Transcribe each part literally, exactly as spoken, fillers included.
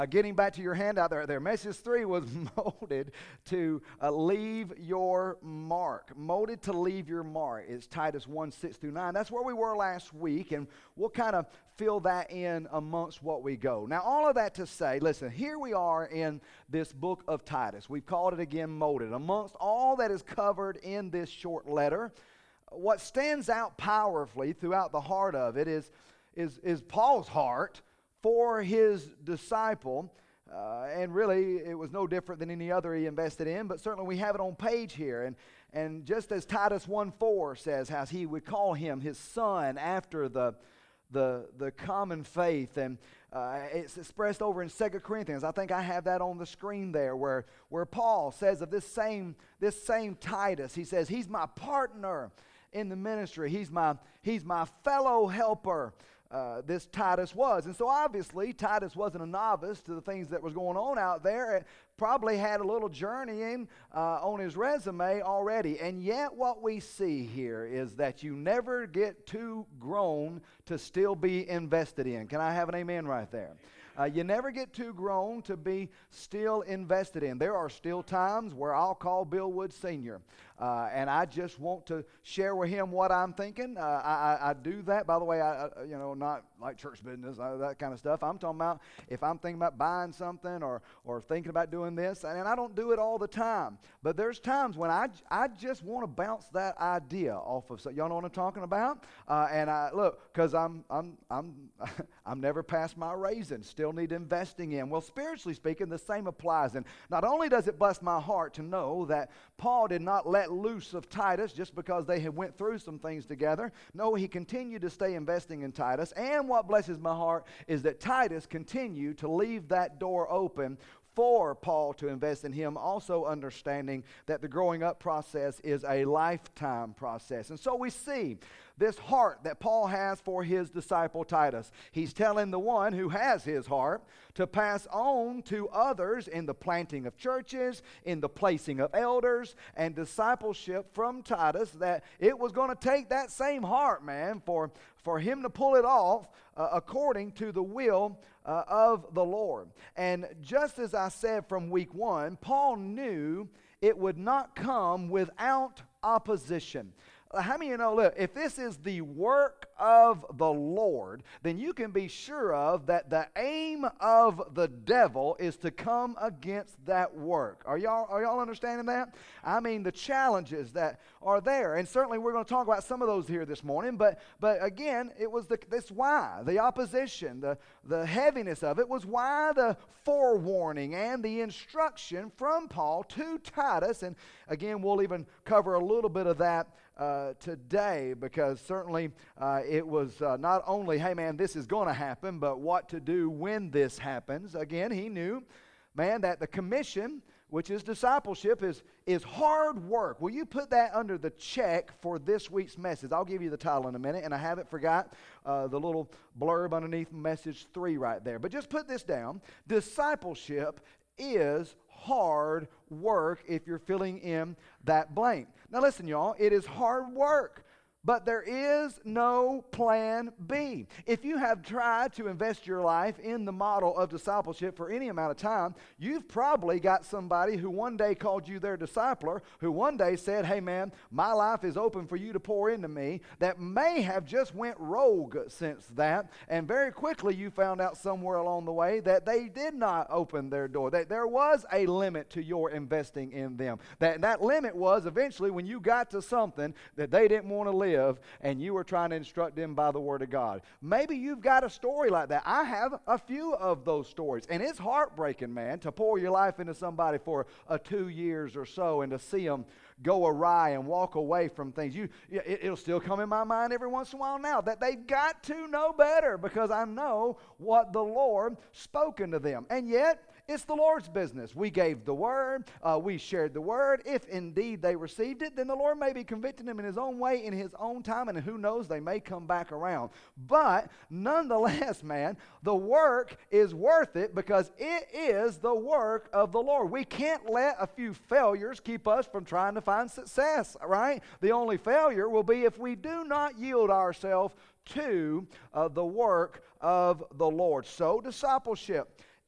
Uh, getting back to your handout there, there. Message three was molded to uh, leave your mark. Molded to leave your mark. It's Titus one, six through nine. That's where we were last week, and we'll kind of fill that in amongst what we go. Now, all of that to say, listen, here we are in this book of Titus. We've called it again Molded. Amongst all that is covered in this short letter, what stands out powerfully throughout the heart of it is, is, is Paul's heart for his disciple, uh, and really it was no different than any other he invested in, but certainly we have it on page here. And, and just as Titus one four says, how he would call him his son after the, the, the common faith, and uh, it's expressed over in Second Corinthians. I think I have that on the screen there, where, where Paul says of this same, this same Titus, he says, he's my partner in the ministry. He's my, he's my fellow helper. Uh, this Titus was. And so obviously Titus wasn't a novice to the things that was going on out there. It probably had a little journeying uh, on his resume already. And yet what we see here is that you never get too grown to still be invested in. Can I have an amen right there? Uh, you never get too grown to be still invested in. There are still times where I'll call Bill Wood Senior Uh, and I just want to share with him what I'm thinking. Uh, I, I, I do that. By the way, I, I you know, not like church business, uh, that kind of stuff. I'm talking about if I'm thinking about buying something or or thinking about doing this, and I don't do it all the time. But there's times when I, I just want to bounce that idea off of. So y'all know what I'm talking about? Uh, and I look, because I'm I'm I'm I'm never past my raising. Still need investing in. Well, spiritually speaking, the same applies. And not only does it bless my heart to know that Paul did not let loose of Titus just because they had went through some things together. No, he continued to stay investing in Titus. And what blesses my heart is that Titus continued to leave that door open for Paul to invest in him, also understanding that the growing up process is a lifetime process. And so we see this heart that Paul has for his disciple Titus. He's telling the one who has his heart to pass on to others in the planting of churches, in the placing of elders, and discipleship from Titus, that it was going to take that same heart, man, for, for him to pull it off uh, according to the will uh, of the Lord. And just as I said from week one, Paul knew it would not come without opposition. How many of you know, look, if this is the work of the Lord, then you can be sure of that the aim of the devil is to come against that work. Are y'all, are y'all understanding that? I mean, the challenges that are there. And certainly we're going to talk about some of those here this morning. But but again, it was the, this why, the opposition, the, the heaviness of it was why the forewarning and the instruction from Paul to Titus. And again, we'll even cover a little bit of that Uh, today, because certainly uh, it was uh, not only, hey man, this is going to happen, but what to do when this happens. Again, he knew, man, that the commission, which is discipleship, is, is hard work. Will you put that under the check for this week's message? I'll give you the title in a minute, and I haven't forgot uh, the little blurb underneath message three right there. But just put this down. Discipleship is hard work if you're filling in that blank. Now listen, y'all, it is hard work, but there is no plan B. If you have tried to invest your life in the model of discipleship for any amount of time, you've probably got somebody who one day called you their discipler, who one day said, hey man, my life is open for you to pour into me, that may have just went rogue since that, and very quickly you found out somewhere along the way that they did not open their door, that there was a limit to your investing in them. That, that limit was eventually when you got to something that they didn't want to live, and you were trying to instruct them by the Word of God. Maybe you've got a story like that. I have a few of those stories, and it's heartbreaking, man, to pour your life into somebody for a two years or so and to see them go awry and walk away from things. You, it, it'll still come in my mind every once in a while now that they've got to know better, because I know what the Lord spoken to them. And yet, it's the Lord's business. We gave the word. Uh, we shared the word. If indeed they received it, then the Lord may be convicting them in His own way, in His own time, and who knows, they may come back around. But nonetheless, man, the work is worth it because it is the work of the Lord. We can't let a few failures keep us from trying to find success, right? The only failure will be if we do not yield ourselves to uh, the work of the Lord. So discipleship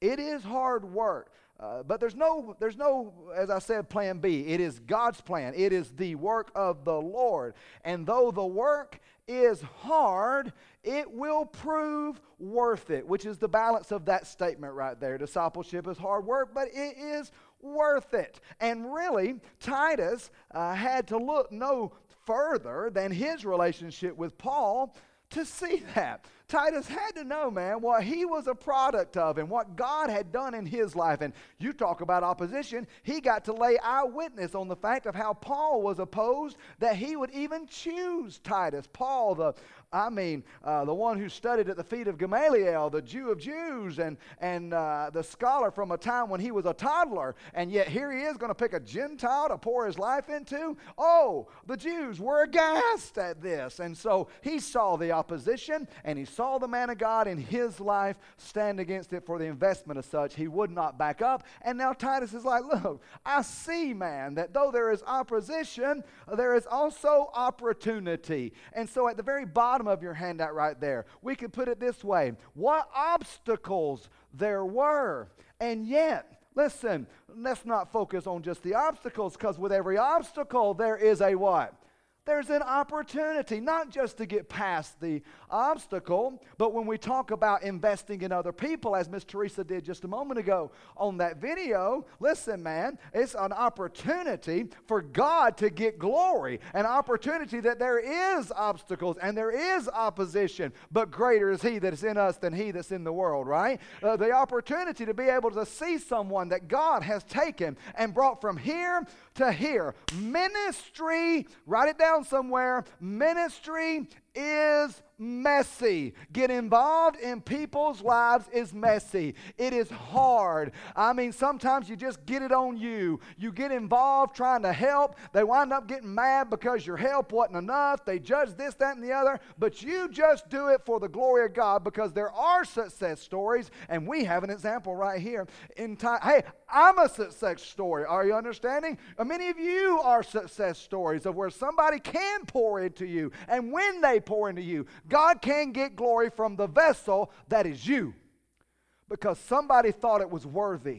It is hard work. Uh, but there's no, there's no, as I said, plan B. It is God's plan. It is the work of the Lord. And though the work is hard, it will prove worth it, which is the balance of that statement right there. Discipleship is hard work, but it is worth it. And really, Titus uh, had to look no further than his relationship with Paul to see that. Titus had to know, man, what he was a product of and what God had done in his life. And you talk about opposition. He got to lay eyewitness on the fact of how Paul was opposed, that he would even choose Titus. Paul, the I mean, uh, the one who studied at the feet of Gamaliel, the Jew of Jews, and, and uh, the scholar from a time when he was a toddler. And yet here he is going to pick a Gentile to pour his life into. Oh, the Jews were aghast at this. And so he saw the opposition, and he saw the man of God in his life stand against it for the investment of such. He would not back up. And now Titus is like, look, I see, man, that though there is opposition, there is also opportunity. And so at the very bottom of your handout right there, we could put it this way: what obstacles there were. And yet, listen, let's not focus on just the obstacles, because with every obstacle there is a what? There's an opportunity, not just to get past the obstacle, but when we talk about investing in other people, as Miss Teresa did just a moment ago on that video, listen, man, it's an opportunity for God to get glory, an opportunity that there is obstacles and there is opposition, but greater is He that is in us than he that's in the world, right? Uh, the opportunity to be able to see someone that God has taken and brought from here to here. Ministry, write it down somewhere, ministry is messy. Get involved in people's lives is messy. It is hard. I mean, sometimes you just get it on you. You get involved trying to help. They wind up getting mad because your help wasn't enough. They judge this, that, and the other. But you just do it for the glory of God, because there are success stories, and we have an example right here. In time, hey, I'm a success story. Are you understanding? Many of you are success stories of where somebody can pour into you, and when they pour into you, God can get glory from the vessel that is you, because somebody thought it was worthy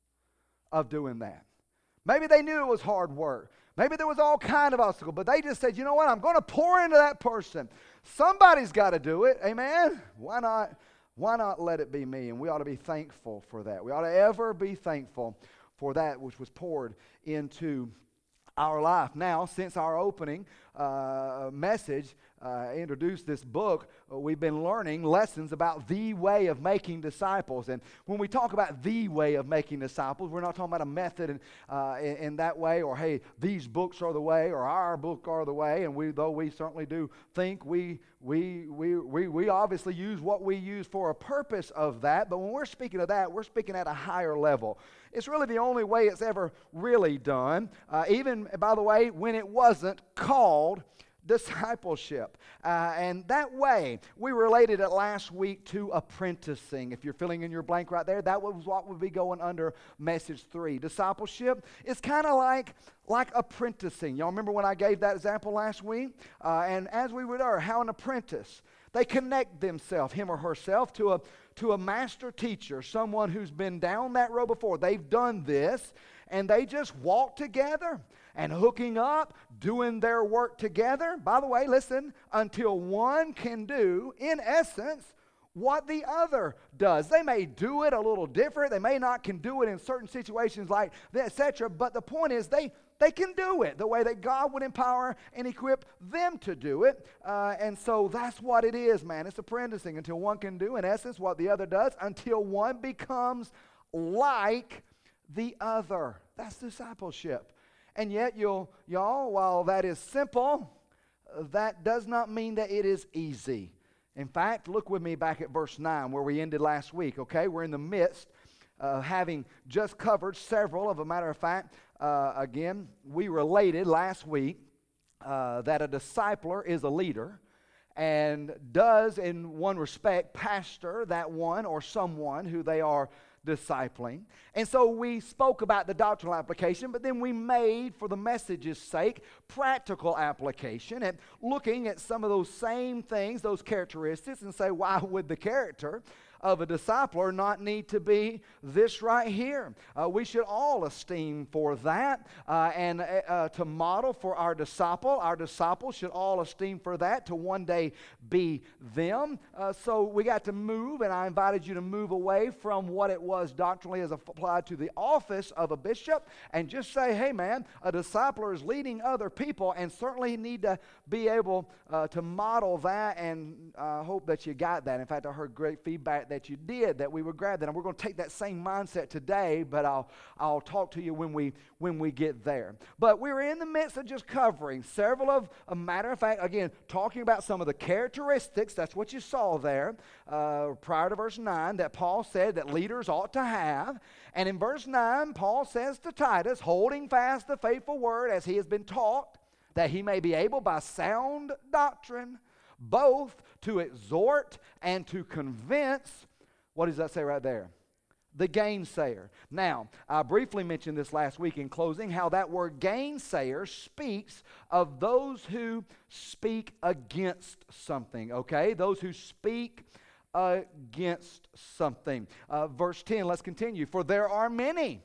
of doing that. Maybe they knew it was hard work. Maybe there was all kind of obstacle, but they just said, you know what, I'm going to pour into that person. Somebody's got to do it. Amen? Why not, why not let it be me? And we ought to be thankful for that. We ought to ever be thankful for that which was poured into our life. Now, since our opening uh, message uh, introduced this book, uh, we've been learning lessons about the way of making disciples. And when we talk about the way of making disciples, we're not talking about a method in, uh, in, in that way, or hey, these books are the way, or our book are the way. And we, though we certainly do think we we we we we obviously use what we use for a purpose of that. But when we're speaking of that, we're speaking at a higher level. It's really the only way it's ever really done. Uh, even, by the way, when it wasn't called discipleship. Uh, and that way, we related it last week to apprenticing. If you're filling in your blank right there, that was what would be going under message three. Discipleship is kind of like, like apprenticing. Y'all remember when I gave that example last week? Uh, and as we would learn, how an apprentice, they connect themselves, him or herself, to a to a master teacher, someone who's been down that road before. They've done this, and they just walk together and hooking up, doing their work together. By the way, listen, until one can do, in essence, what the other does. They may do it a little different. They may not can do it in certain situations like that, et cetera. But the point is they They can do it the way that God would empower and equip them to do it. Uh, and so that's what it is, man. It's apprenticing until one can do, in essence, what the other does, until one becomes like the other. That's discipleship. And yet, you'll, y'all, while that is simple, that does not mean that it is easy. In fact, look with me back at verse nine where we ended last week, okay? We're in the midst of having just covered several, of a matter of fact, Uh, again, we related last week uh, that a discipler is a leader and does, in one respect, pastor that one or someone who they are discipling. And so we spoke about the doctrinal application, but then we made, for the message's sake, practical application and looking at some of those same things, those characteristics, and say, why would the character of a discipler not need to be this right here? Uh, we should all esteem for that uh, and uh, to model for our disciple. Our disciples should all esteem for that, to one day be them. Uh, so we got to move, and I invited you to move away from what it was doctrinally as applied to the office of a bishop, and just say, hey man, a discipler is leading other people, and certainly need to be able uh, to model that, and I uh, hope that you got that. In fact, I heard great feedback that you did, that we would grab that, and we're going to take that same mindset today, but I'll I'll talk to you when we when we get there. But we're in the midst of just covering several of, a matter of fact, again, talking about some of the characteristics, that's what you saw there, uh, prior to verse nine, that Paul said that leaders ought to have. And in verse nine, Paul says to Titus, holding fast the faithful word as he has been taught, that he may be able by sound doctrine both to exhort and to convince. What does that say right there? The gainsayer. Now, I briefly mentioned this last week in closing, how that word gainsayer speaks of those who speak against something, okay? Those who speak against something. Uh, verse ten, let's continue. For there are many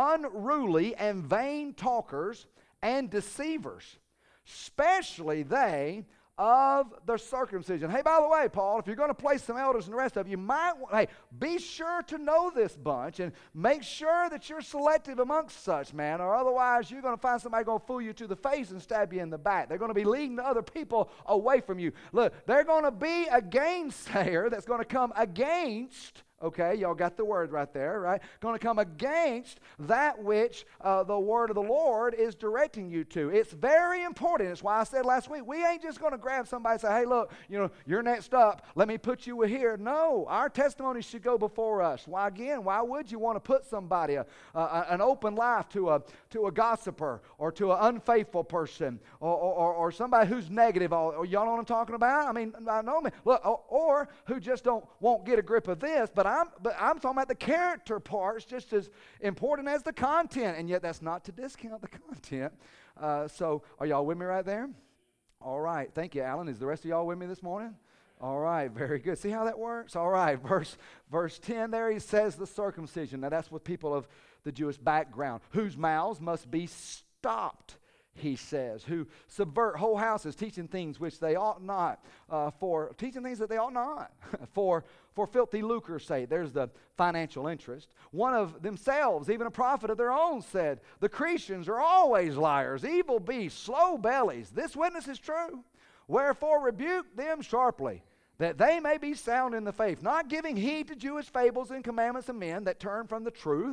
unruly and vain talkers and deceivers, especially they of the circumcision. Hey, by the way, Paul, if you're going to place some elders and the rest of you, might hey, be sure to know this bunch and make sure that you're selective amongst such, man, or otherwise you're going to find somebody going to fool you to the face and stab you in the back. They're going to be leading the other people away from you. Look, they're going to be a gainsayer that's going to come against. Okay, y'all got the word right there, right? Going to come against that which uh, the word of the Lord is directing you to. It's very important. It's why I said last week, we ain't just going to grab somebody and say, hey, look, you know, you're next up. Let me put you here. No, our testimony should go before us. Why, again, why would you want to put somebody, a, a, an open life to a to a gossiper or to an unfaithful person or, or, or somebody who's negative? Or, y'all know what I'm talking about? I mean, I know me. Look, or, or who just don't won't get a grip of this, but I'm, but I'm talking about the character parts just as important as the content, and yet that's not to discount the content. Uh, so are y'all with me right there? All right. Thank you, Alan. Is the rest of y'all with me this morning? All right. Very good. See how that works? All right. Verse, verse ten there, he says the circumcision. Now that's with people of the Jewish background, whose mouths must be stopped, he says, who subvert whole houses, teaching things which they ought not, uh, for teaching things that they ought not, for for filthy lucre's sake. There's the financial interest. One of themselves, even a prophet of their own, said, the Cretans are always liars, evil beasts, slow bellies. This witness is true. Wherefore rebuke them sharply, that they may be sound in the faith, not giving heed to Jewish fables and commandments of men that turn from the truth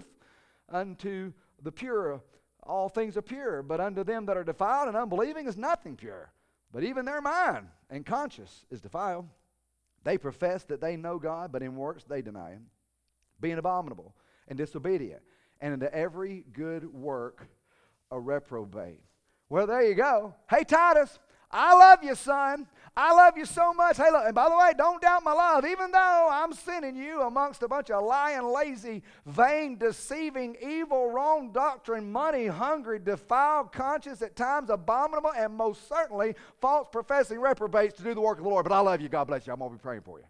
unto the pure. All things are pure, but unto them that are defiled and unbelieving is nothing pure. But even their mind and conscience is defiled. They profess that they know God, but in works they deny Him, being abominable and disobedient, and into every good work a reprobate. Well, there you go. Hey, Titus, I love you, son. I love you so much. Hey, look, and by the way, don't doubt my love. Even though I'm sending you amongst a bunch of lying, lazy, vain, deceiving, evil, wrong doctrine, money-hungry, defiled, conscious, at times abominable, and most certainly false professing reprobates to do the work of the Lord. But I love you. God bless you. I'm going to be praying for you.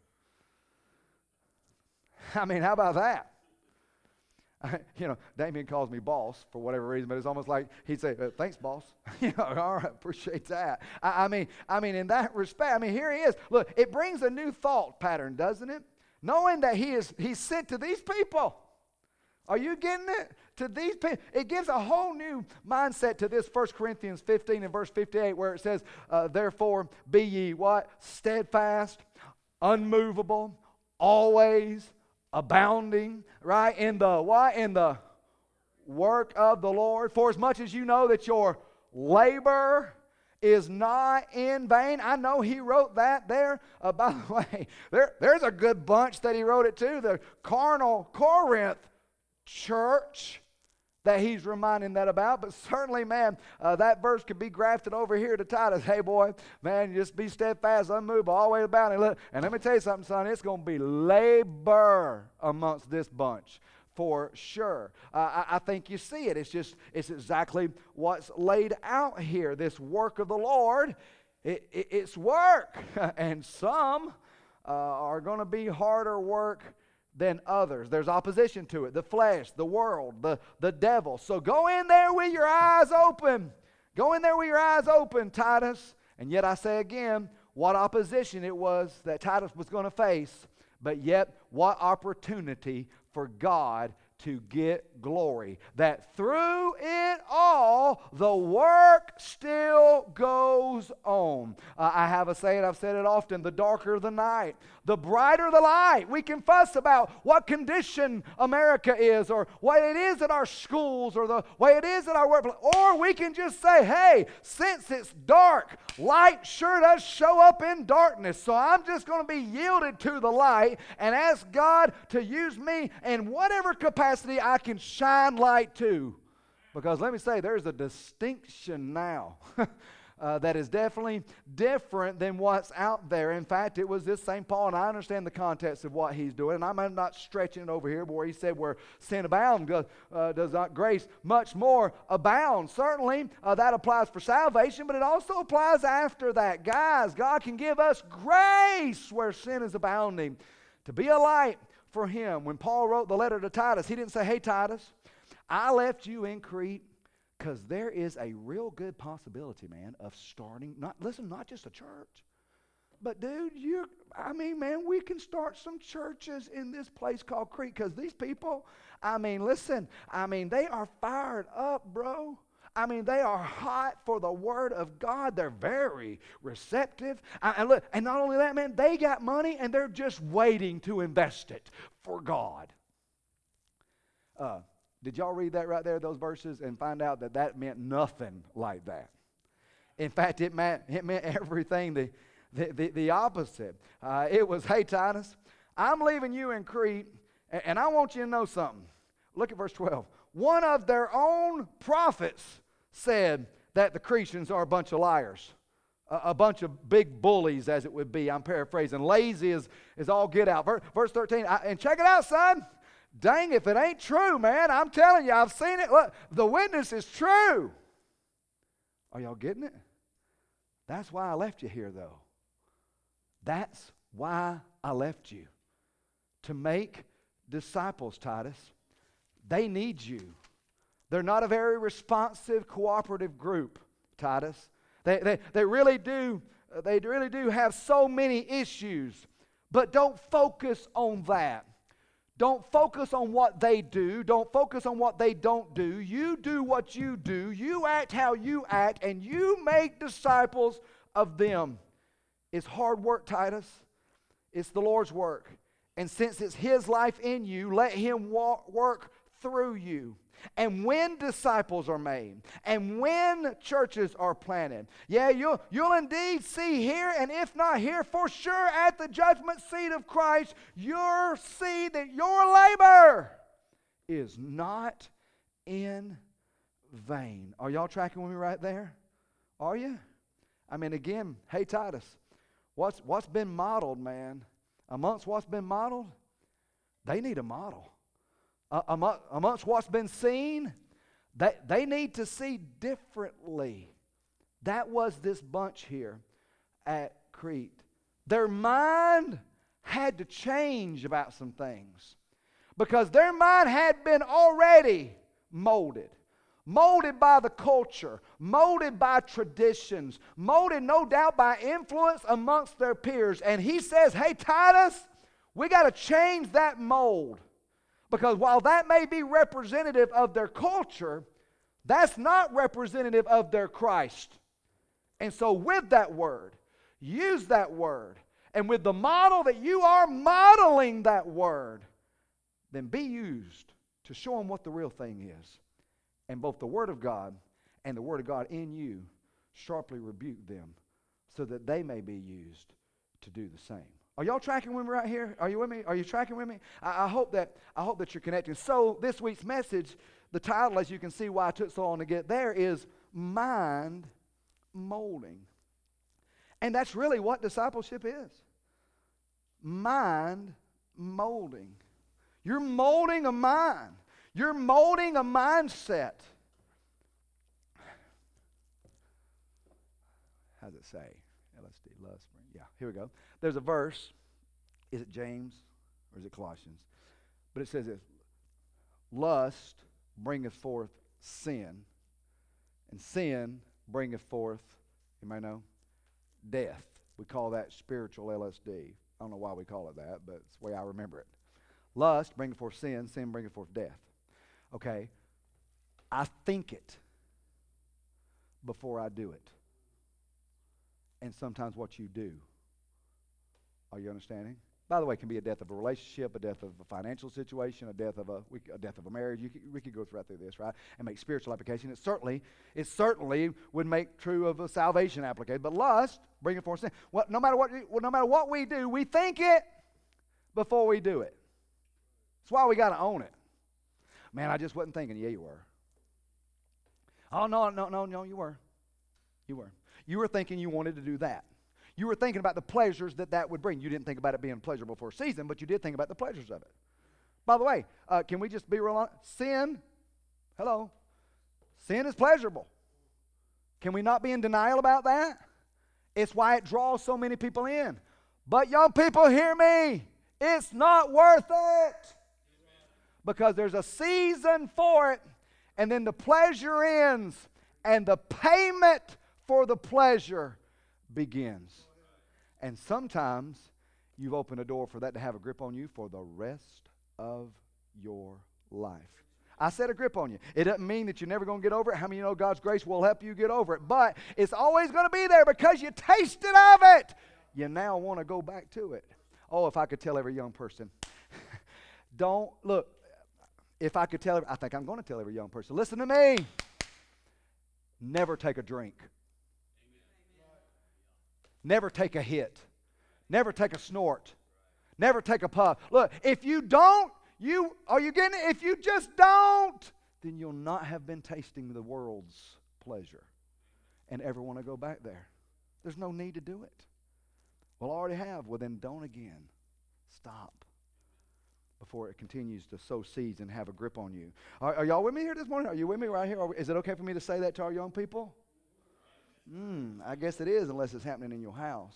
I mean, how about that? You know, Damien calls me boss for whatever reason, but it's almost like he'd say, uh, thanks, boss. You know, all right, appreciate that. I, I mean, I mean, in that respect, I mean, here he is. Look, it brings a new thought pattern, doesn't it? Knowing that he is he's sent to these people. Are you getting it? To these people. It gives a whole new mindset to this First Corinthians fifteen and verse fifty-eight, where it says, uh, therefore be ye what? Steadfast, unmovable, always abounding, right, in the what? In the work of the Lord. For as much as you know that your labor is not in vain. I know he wrote that there. Uh, by the way, there, there's a good bunch that he wrote it to. The carnal Corinth church that he's reminding that about. But certainly, man, uh, that verse could be grafted over here to Titus. Hey, boy, man, just be steadfast, unmovable, always abounding. Look, and let me tell you something, son. It's going to be labor amongst this bunch for sure. Uh, I, I think you see it. It's just, it's exactly what's laid out here. This work of the Lord, it, it, it's work. And some uh, are going to be harder work than others. There's opposition to it. The flesh, the world, the, the devil. So go in there with your eyes open. Go in there with your eyes open, Titus. And yet I say again, what opposition it was that Titus was going to face, but yet what opportunity for God to get glory. That through it all, the work still goes on. Uh, I have a saying, I've said it often, the darker the night, the brighter the light. We can fuss about what condition America is, or what it is at our schools, or the way it is at our workplace. Or we can just say, hey, since it's dark, light sure does show up in darkness. So I'm just going to be yielded to the light and ask God to use me in whatever capacity I can shine light to. Because let me say, there's a distinction now uh, that is definitely different than what's out there. In fact, it was this Saint Paul, and I understand the context of what he's doing, and I'm not stretching it over here, but where he said where sin abounds, does, uh, does not grace much more abound. Certainly, uh, that applies for salvation, but it also applies after that. Guys, God can give us grace where sin is abounding to be a light for him. When Paul wrote the letter to Titus, he didn't say, hey, Titus, I left you in Crete because there is a real good possibility, man, of starting, not listen, not just a church, but dude, you, I mean, man, we can start some churches in this place called Crete because these people, I mean, listen, I mean, they are fired up, bro. I mean, they are hot for the Word of God. They're very receptive. Uh, and, look, and not only that, man, they got money and they're just waiting to invest it for God. Uh, did y'all read that right there, those verses, and find out that that meant nothing like that? In fact, it meant, it meant everything the, the, the, the opposite. Uh, it was, hey, Titus, I'm leaving you in Crete, and, and I want you to know something. Look at verse twelve. One of their own prophets said that the Cretans are a bunch of liars, a, a bunch of big bullies, as it would be. I'm paraphrasing. Lazy is, is all get out. Verse, verse thirteen, I, and check it out, son. Dang, if it ain't true, man, I'm telling you, I've seen it. Look, the witness is true. Are y'all getting it? That's why I left you here, though. That's why I left you. To make disciples, Titus. They need you. They're not a very responsive, cooperative group, Titus. They, they, they really do, they really do have so many issues. But don't focus on that. Don't focus on what they do. Don't focus on what they don't do. You do what you do. You act how you act, and you make disciples of them. It's hard work, Titus. It's the Lord's work. And since it's His life in you, let Him walk, work through you. And when disciples are made, and when churches are planted, yeah, you'll, you'll indeed see here, and if not here, for sure at the judgment seat of Christ, you'll see that your labor is not in vain. Are y'all tracking with me right there? Are you? I mean, again, hey, Titus, what's, what's been modeled, man, amongst what's been modeled, they need a model. Uh, among, amongst what's been seen, they, they need to see differently. That was this bunch here at Crete. Their mind had to change about some things because their mind had been already molded. Molded by the culture, molded by traditions, molded no doubt by influence amongst their peers. And he says, hey, Titus, we got to change that mold. Because while that may be representative of their culture, that's not representative of their Christ. And so with that word, use that word. And with the model that you are modeling that word, then be used to show them what the real thing is. And both the Word of God and the Word of God in you sharply rebuke them so that they may be used to do the same. Are y'all tracking with me right here? Are you with me? Are you tracking with me? I, I hope that I hope that you're connecting. So this week's message, the title, as you can see why it took so long to get there, is Mind Molding. And that's really what discipleship is. Mind molding. You're molding a mind. You're molding a mindset. How does it say? L S D, love spring. Yeah, here we go. There's a verse. Is it James or is it Colossians? But it says this, lust bringeth forth sin, and sin bringeth forth, you may know, death. We call that spiritual L S D. I don't know why we call it that, but it's the way I remember it. Lust bringeth forth sin, sin bringeth forth death. Okay, I think it before I do it. And sometimes what you do, are you understanding? By the way, it can be a death of a relationship, a death of a financial situation, a death of a, a death of a marriage. You could, we could go right through this, right, and make spiritual application. It certainly, it certainly would make true of a salvation application. But lust, bringing forth sin. Well, no matter what, well, no matter what we do, we think it before we do it. That's why we got to own it. Man, I just wasn't thinking. Yeah, you were. Oh no, no, no, no, you were. You were. You were thinking you wanted to do that. You were thinking about the pleasures that that would bring. You didn't think about it being pleasurable for a season, but you did think about the pleasures of it. By the way, uh, can we just be real honest? Sin, hello, sin is pleasurable. Can we not be in denial about that? It's why it draws so many people in. But young people, hear me. It's not worth it. Because there's a season for it, and then the pleasure ends, and the payment for the pleasure begins. And sometimes you've opened a door for that to have a grip on you for the rest of your life. I said a grip on you. It doesn't mean that you're never going to get over it. How many of you know God's grace will help you get over it? But it's always going to be there because you tasted of it. You now want to go back to it. Oh, if I could tell every young person, don't, look, if I could tell, I think I'm going to tell every young person, listen to me. Never take a drink. Never take a hit. Never take a snort. Never take a puff. Look, if you don't, you are you getting it? If you just don't, then you'll not have been tasting the world's pleasure and ever want to go back there. There's no need to do it. Well, I already have. Well, then don't again. Stop before it continues to sow seeds and have a grip on you. Are, are y'all with me here this morning? Are you with me right here? Are, is it okay for me to say that to our young people? Hmm, I guess it is unless it's happening in your house.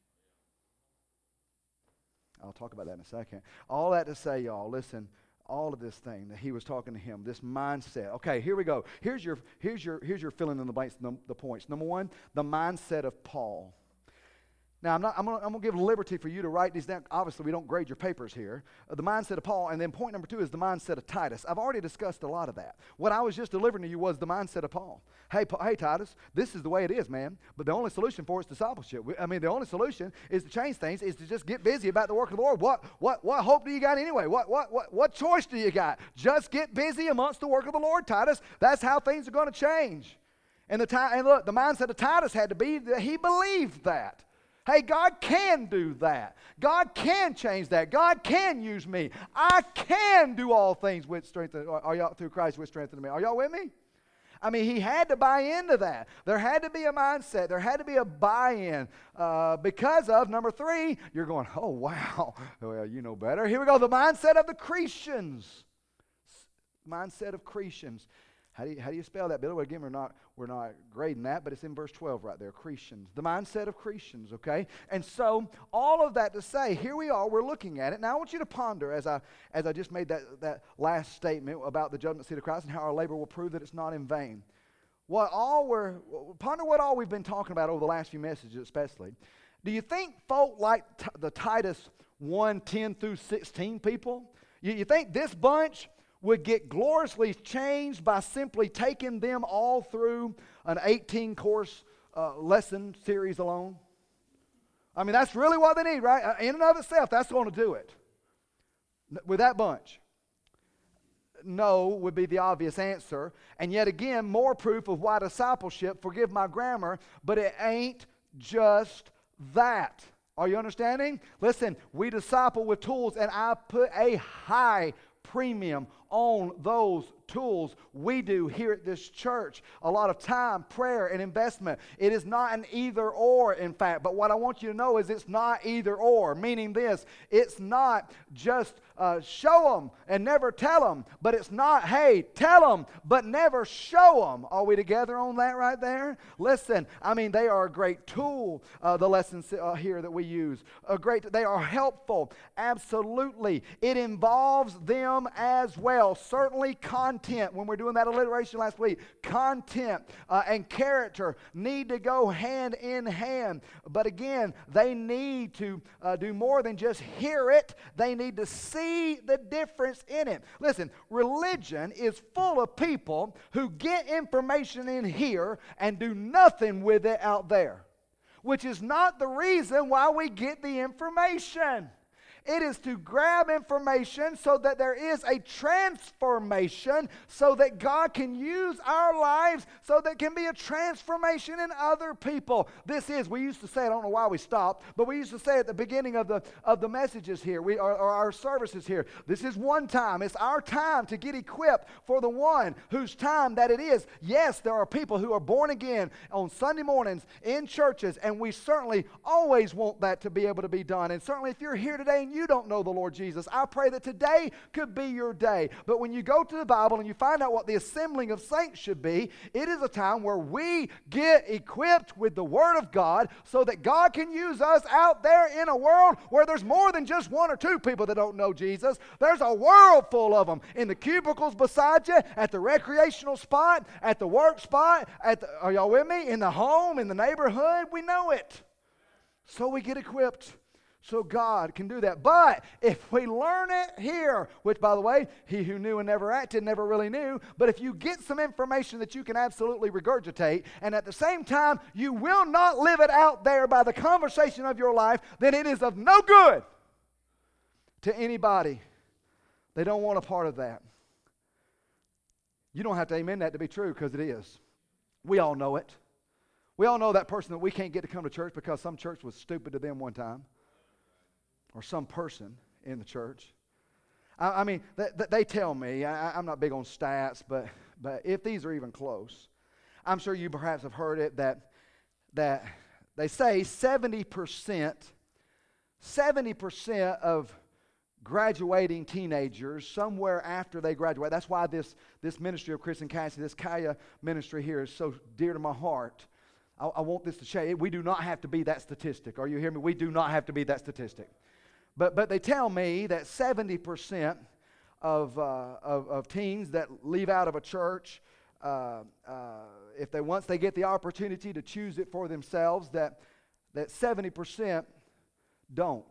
I'll talk about that in a second. All that to say, y'all, listen, all of this thing that he was talking to him, this mindset. Okay, here we go. Here's your, here's your, here's your filling in the blanks, the, the points. Number one, the mindset of Paul. Now, I'm not. I'm going to give liberty for you to write these down. Obviously, we don't grade your papers here. Uh, the mindset of Paul, and then point number two is the mindset of Titus. I've already discussed a lot of that. What I was just delivering to you was the mindset of Paul. Hey, Paul, hey, Titus, this is the way it is, man. But the only solution for it is discipleship. I mean, the only solution is to change things. Is to just get busy about the work of the Lord. What, what, what hope do you got anyway? What, what, what, what choice do you got? Just get busy amongst the work of the Lord, Titus. That's how things are going to change. And the and look, the mindset of Titus had to be that he believed that. Hey, God can do that. God can change that. God can use me. I can do all things with strength. Are y'all through Christ with strength in me? Are y'all with me? I mean, he had to buy into that. There had to be a mindset. There had to be a buy-in. Uh, because of, number three, you're going, oh, wow. Well, you know better. Here we go. The mindset of the Cretans. Mindset of Cretans. How do you, how do you spell that, Billy? Well, again, we're not, we're not grading that, but it's in verse twelve right there, Cretans. The mindset of Cretans, okay? And so, all of that to say, here we are, we're looking at it. Now, I want you to ponder, as I as I just made that, that last statement about the judgment seat of Christ and how our labor will prove that it's not in vain. What all we're, ponder what all we've been talking about over the last few messages especially. Do you think folk like t- the Titus one, ten through sixteen people, you, you think this bunch would get gloriously changed by simply taking them all through an eighteen-course uh, lesson series alone? I mean, that's really what they need, right? In and of itself, that's going to do it. With that bunch. No would be the obvious answer. And yet again, more proof of why discipleship, forgive my grammar, but it ain't just that. Are you understanding? Listen, we disciple with tools, and I put a high premium on those tools we do here at this church. A lot of time, prayer, and investment. It is not an either or, in fact. But what I want you to know is it's not either or, meaning this. It's not just uh, show them and never tell them. But it's not, hey, tell them, but never show them. Are we together on that right there? Listen, I mean, they are a great tool, uh, the lessons uh, here that we use. A great, they are helpful, absolutely. It involves them as well. Certainly content, when we're doing that alliteration last week, content uh, and character need to go hand in hand. But again, they need to uh, do more than just hear it. They need to see the difference in it. Listen, religion is full of people who get information in here and do nothing with it out there, which is not the reason why we get the information. It is to grab information so that there is a transformation, so that God can use our lives, so there can be a transformation in other people. This is, we used to say, I don't know why we stopped, but we used to say at the beginning of the of the messages here, we or, or our services here, this is one time. It's our time to get equipped for the one whose time that it is. Yes, there are people who are born again on Sunday mornings in churches, and we certainly always want that to be able to be done. And certainly if you're here today and you don't know the Lord Jesus, I pray that today could be your day. But when you go to the Bible and you find out what the assembling of saints should be, it is a time where we get equipped with the Word of God so that God can use us out there in a world where there's more than just one or two people that don't know Jesus. There's a world full of them in the cubicles beside you, at the recreational spot, at the work spot, at the, are y'all with me? In the home, in the neighborhood. We know it. So we get equipped so God can do that. But if we learn it here, which, by the way, he who knew and never acted never really knew, but if you get some information that you can absolutely regurgitate, and at the same time you will not live it out there by the conversation of your life, then it is of no good to anybody. They don't want a part of that. You don't have to amen that to be true, because it is. We all know it. We all know that person that we can't get to come to church because some church was stupid to them one time, or some person in the church. I, I mean, they, they tell me, I, I'm not big on stats, but but if these are even close, I'm sure you perhaps have heard it, that that they say seventy percent, seventy percent of graduating teenagers, somewhere after they graduate, that's why this, this ministry of Chris and Cassie, this Kaya ministry here is so dear to my heart. I, I want this to change. We do not have to be that statistic. Are you hearing me? We do not have to be that statistic. But but they tell me that seventy percent of, uh, of, of teens that leave out of a church, uh, uh, if they once they get the opportunity to choose it for themselves, that, that seventy percent don't.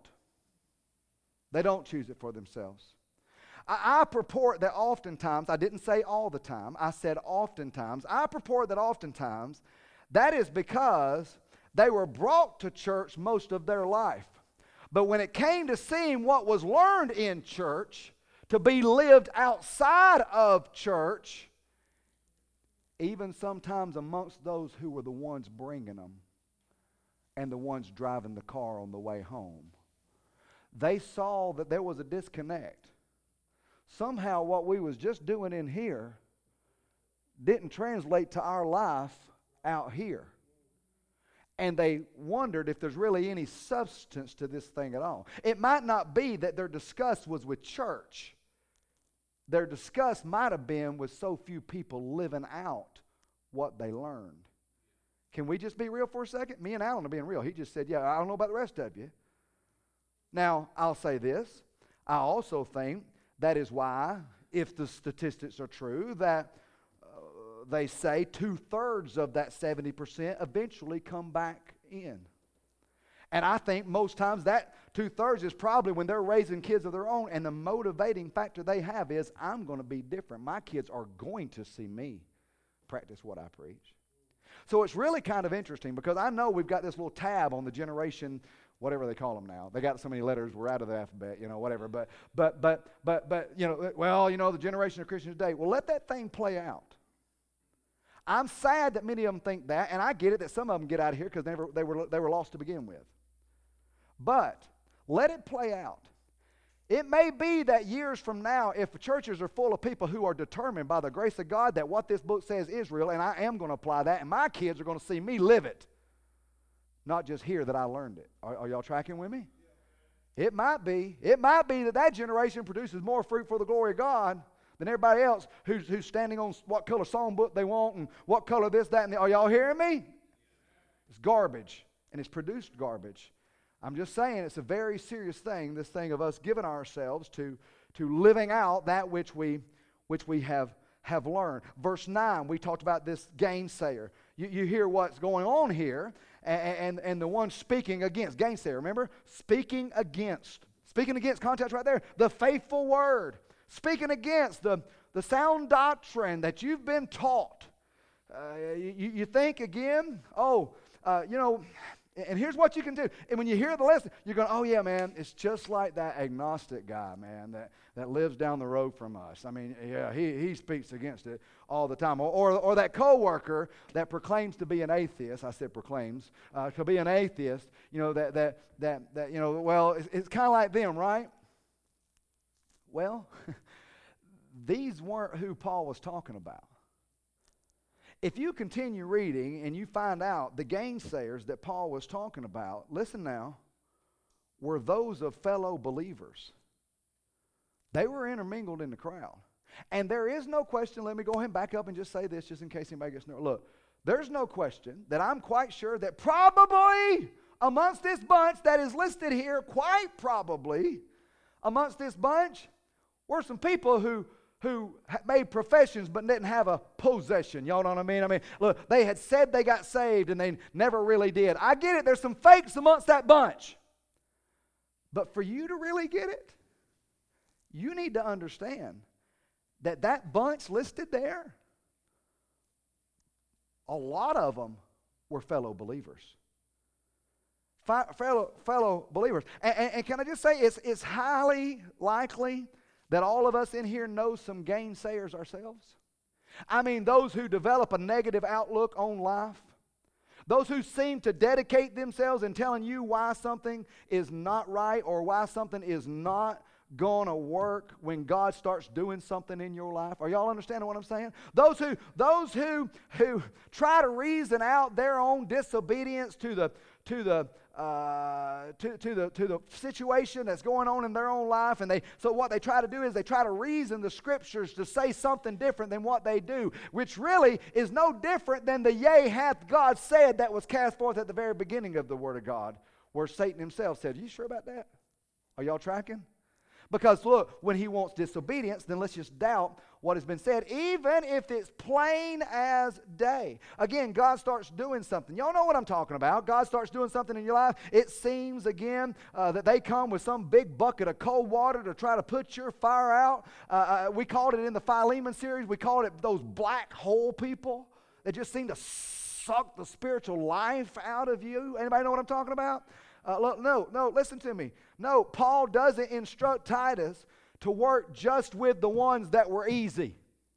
They don't choose it for themselves. I, I purport that oftentimes, I didn't say all the time, I said oftentimes, I purport that oftentimes that is because they were brought to church most of their life. But when it came to seeing what was learned in church to be lived outside of church, even sometimes amongst those who were the ones bringing them and the ones driving the car on the way home, they saw that there was a disconnect. Somehow what we was just doing in here didn't translate to our life out here. And they wondered if there's really any substance to this thing at all. It might not be that their disgust was with church. Their disgust might have been with so few people living out what they learned. Can we just be real for a second? Me and Alan are being real. He just said, yeah, I don't know about the rest of you. Now, I'll say this. I also think that is why, if the statistics are true, that they say two-thirds of that seventy percent eventually come back in. And I think most times that two-thirds is probably when they're raising kids of their own, and the motivating factor they have is, I'm going to be different. My kids are going to see me practice what I preach. So it's really kind of interesting, because I know we've got this little tab on the generation, whatever they call them now. They got so many letters, we're out of the alphabet, you know, whatever. But, but, but, but, but, you know, well, you know, the generation of Christians today. Well, let that thing play out. I'm sad that many of them think that, and I get it that some of them get out of here because they were, they were, they were lost to begin with. But let it play out. It may be that years from now, if churches are full of people who are determined by the grace of God that what this book says is real, and I am going to apply that, and my kids are going to see me live it, not just hear that I learned it. Are, are y'all tracking with me? It might be. It might be that that generation produces more fruit for the glory of God than everybody else who's, who's standing on what color songbook they want and what color this, that, and the. Are y'all hearing me? It's garbage, and it's produced garbage. I'm just saying it's a very serious thing, this thing of us giving ourselves to, to living out that which we, which we have, have learned. Verse nine, we talked about this gainsayer. You, you hear what's going on here, and, and, and the one speaking against, gainsayer, remember? Speaking against. Speaking against, context right there, the faithful word. Speaking against the, the sound doctrine that you've been taught. Uh, you, you think again, oh, uh, you know, and here's what you can do. And when you hear the lesson, you're going, oh, yeah, man, it's just like that agnostic guy, man, that, that lives down the road from us. I mean, yeah, he, he speaks against it all the time. Or, or, or that coworker that proclaims to be an atheist. I said proclaims. Uh, to be an atheist, you know, that, that, that, that you know, well, it's, it's kind of like them, right? Well, these weren't who Paul was talking about. If you continue reading and you find out the gainsayers that Paul was talking about, listen now, were those of fellow believers. They were intermingled in the crowd. And there is no question, let me go ahead and back up and just say this just in case anybody gets nervous. Look, there's no question that I'm quite sure that probably amongst this bunch that is listed here, quite probably amongst this bunch, were some people who, who made professions but didn't have a possession. Y'all know what I mean? I mean, look, they had said they got saved and they never really did. I get it. There's some fakes amongst that bunch. But for you to really get it, you need to understand that that bunch listed there, a lot of them were fellow believers. Fellow, fellow believers. And, and, and can I just say, it's, it's highly likely that all of us in here know some gainsayers ourselves. I mean, those who develop a negative outlook on life. Those who seem to dedicate themselves in telling you why something is not right or why something is not going to work when God starts doing something in your life. Are y'all understanding what I'm saying? Those who, those who, who try to reason out their own disobedience to the, to the, Uh, to, to the to the situation that's going on in their own life, and they so what they try to do is they try to reason the scriptures to say something different than what they do, which really is no different than the yea hath God said that was cast forth at the very beginning of the Word of God, where Satan himself said, "Are you sure about that? Are y'all tracking?" Because look, when he wants disobedience, then let's just doubt what has been said, even if it's plain as day. Again, God starts doing something. Y'all know what I'm talking about. God starts doing something in your life. It seems, again, uh, that they come with some big bucket of cold water to try to put your fire out. Uh, uh, we called it in the Philemon series, we called it those black hole people that just seem to suck the spiritual life out of you. Anybody know what I'm talking about? Uh, look, no, no, listen to me. No, Paul doesn't instruct Titus to work just with the ones that were easy.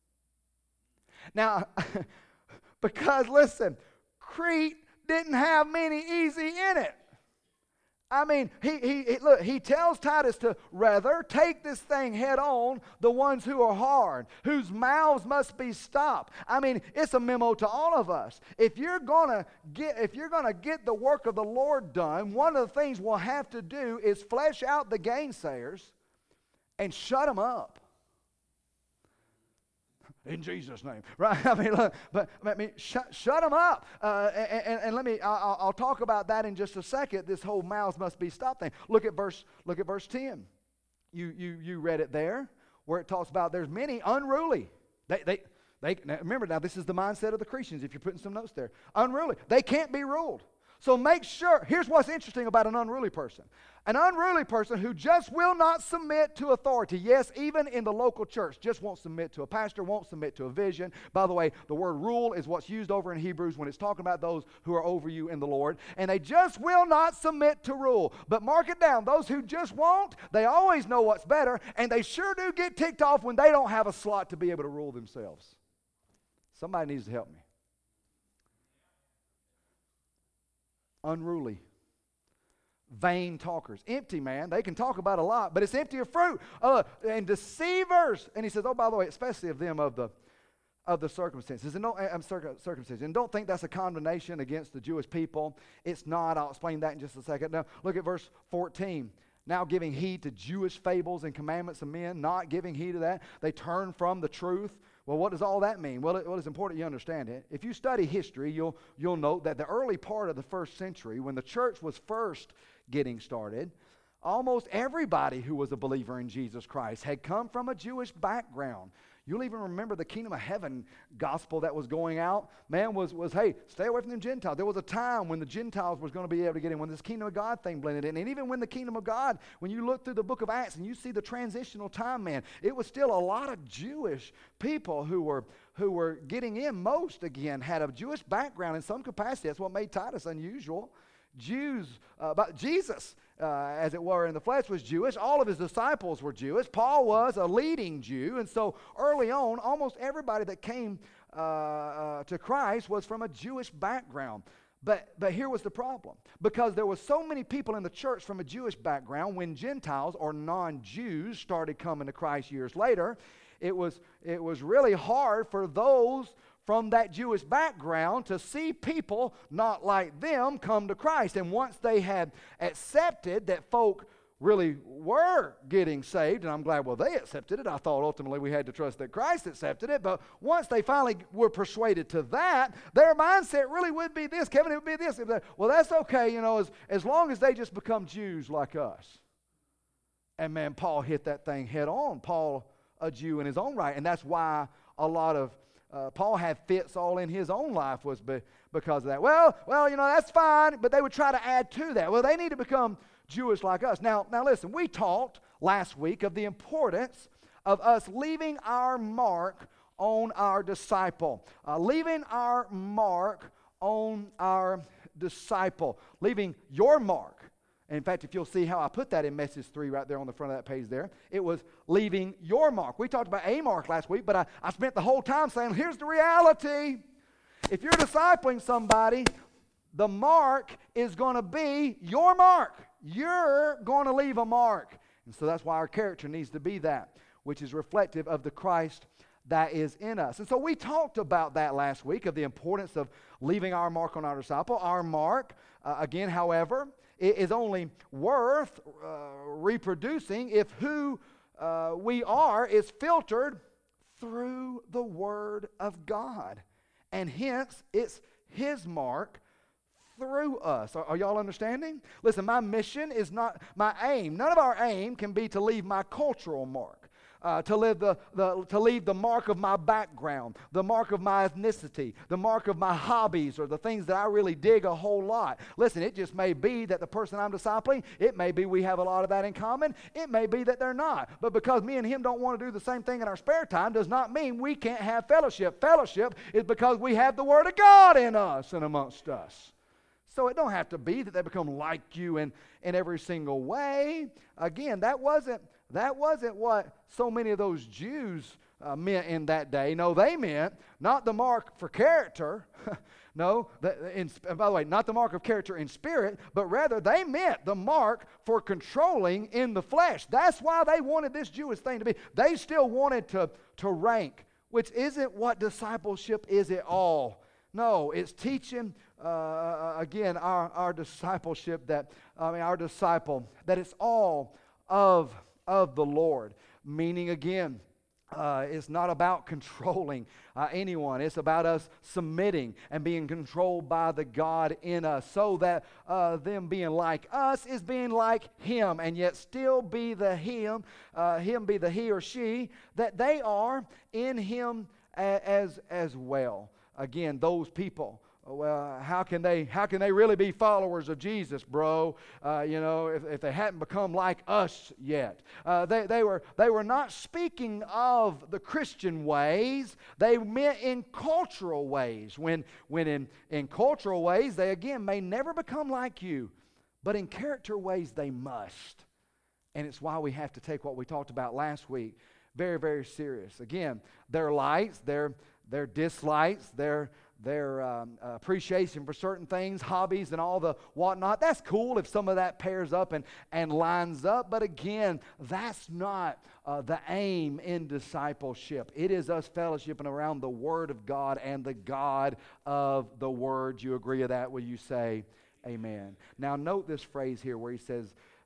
Now, because listen, Crete didn't have many easy in it. I mean, he, he, he look, he tells Titus to rather take this thing head on, the ones who are hard, whose mouths must be stopped. I mean, it's a memo to all of us. If you're gonna get, if you're gonna get the work of the Lord done, one of the things we'll have to do is flesh out the gainsayers and shut them up. In Jesus' name, right? I mean, look, but I mean, shut, shut them up. Uh, and, and, and let me, I'll, I'll talk about that in just a second. This whole mouths must be stopped thing. Look at verse, look at verse ten. You, you, you read it there, where it talks about there's many unruly. They, they, they. Now remember, now this is the mindset of the Christians. If you're putting some notes there, unruly. They can't be ruled. So make sure. Here's what's interesting about an unruly person. An unruly person who just will not submit to authority. Yes, even in the local church, just won't submit to a pastor, won't submit to a vision. By the way, the word rule is what's used over in Hebrews when it's talking about those who are over you in the Lord. And they just will not submit to rule. But mark it down, those who just won't, they always know what's better, and they sure do get ticked off when they don't have a slot to be able to rule themselves. Somebody needs to help me. Unruly. Vain talkers. Empty, man. They can talk about a lot, but it's empty of fruit. Uh, and deceivers. And he says, oh, by the way, especially of them of the of the circumstances. And don't, I'm circumcision. And don't think that's a condemnation against the Jewish people. It's not. I'll explain that in just a second. Now, look at verse fourteen. now giving heed to Jewish fables and commandments of men, not giving heed to that. They turn from the truth. Well, what does all that mean? Well, it, well, it's important you understand it. If you study history, you'll, you'll note that the early part of the first century, when the church was first getting started, almost everybody who was a believer in Jesus Christ had come from a Jewish background. You'll even remember the kingdom of heaven gospel that was going out. Man was, was hey, stay away from the Gentiles. There was a time when the Gentiles was going to be able to get in, when this kingdom of God thing blended in. And even when the kingdom of God, when you look through the book of Acts and you see the transitional time, man, it was still a lot of Jewish people who were who were getting in. Most, again, had a Jewish background in some capacity. That's what made Titus unusual. Jews, uh, but Jesus, uh, as it were in the flesh, was Jewish. All of his disciples were Jewish. Paul was a leading Jew. And so early on, almost everybody that came uh, uh, to Christ was from a Jewish background. But, but here was the problem. Because there were so many people in the church from a Jewish background, when Gentiles or non-Jews started coming to Christ years later, it was, it was really hard for those from that Jewish background to see people not like them come to Christ. And once they had accepted that folk really were getting saved, and I'm glad, well, they accepted it. I thought ultimately we had to trust that Christ accepted it. But once they finally were persuaded to that, their mindset really would be this. Kevin, it would be this. It would be, well, that's okay, you know, as, as long as they just become Jews like us. And man, Paul hit that thing head on. Paul, a Jew in his own right. And that's why a lot of Uh, Paul had fits all in his own life was be, because of that. Well, well, you know, that's fine, but they would try to add to that. Well, they need to become Jewish like us. Now, now listen, we talked last week of the importance of us leaving our mark on our disciple. Uh, leaving our mark on our disciple. Leaving your mark. And in fact, if you'll see how I put that in message three right there on the front of that page there, it was leaving your mark. We talked about a mark last week, but I, I spent the whole time saying, here's the reality. If you're discipling somebody, the mark is going to be your mark. You're going to leave a mark. And so that's why our character needs to be that, which is reflective of the Christ that is in us. And so we talked about that last week, of the importance of leaving our mark on our disciple. Our mark, uh, again, however, is only worth uh, reproducing if who uh, we are is filtered through the Word of God. And hence, it's His mark through us. Are, are y'all understanding? Listen, my mission is not, my aim, none of our aim can be to leave my cultural mark. Uh, to, live the, the, to leave the mark of my background, the mark of my ethnicity, the mark of my hobbies, or the things that I really dig a whole lot. Listen, it just may be that the person I'm discipling, it may be we have a lot of that in common. It may be that they're not. But because me and him don't want to do the same thing in our spare time does not mean we can't have fellowship. Fellowship is because we have the Word of God in us and amongst us. So it don't have to be that they become like you in, in every single way. Again, that wasn't That wasn't what so many of those Jews uh, meant in that day. No, they meant not the mark for character. no, the, in, by the way, not the mark of character in spirit, but rather they meant the mark for controlling in the flesh. That's why they wanted this Jewish thing to be. They still wanted to, to rank, which isn't what discipleship is at all. No, it's teaching, uh, again, our, our discipleship, that, I mean, our disciple, that it's all of of the Lord. Meaning, again, uh, it's not about controlling uh, anyone. It's about us submitting and being controlled by the God in us, so that uh, them being like us is being like Him, and yet still be the Him, uh, Him be the he or she that they are in Him a- as as well. Again, those people. Well, how can they how can they really be followers of Jesus, bro? Uh, you know, if, if they hadn't become like us yet. Uh, they, they, were, they were not speaking of the Christian ways. They meant in cultural ways. When, when in, in cultural ways, they again may never become like you. But in character ways, they must. And it's why we have to take what we talked about last week very, very serious. Again, their likes, their, their dislikes, their... their um, uh, appreciation for certain things, hobbies and all the whatnot. That's cool if some of that pairs up and, and lines up. But again, that's not uh, the aim in discipleship. It is us fellowshipping around the Word of God and the God of the Word. You agree with that? Will you say amen? Now note this phrase here where he says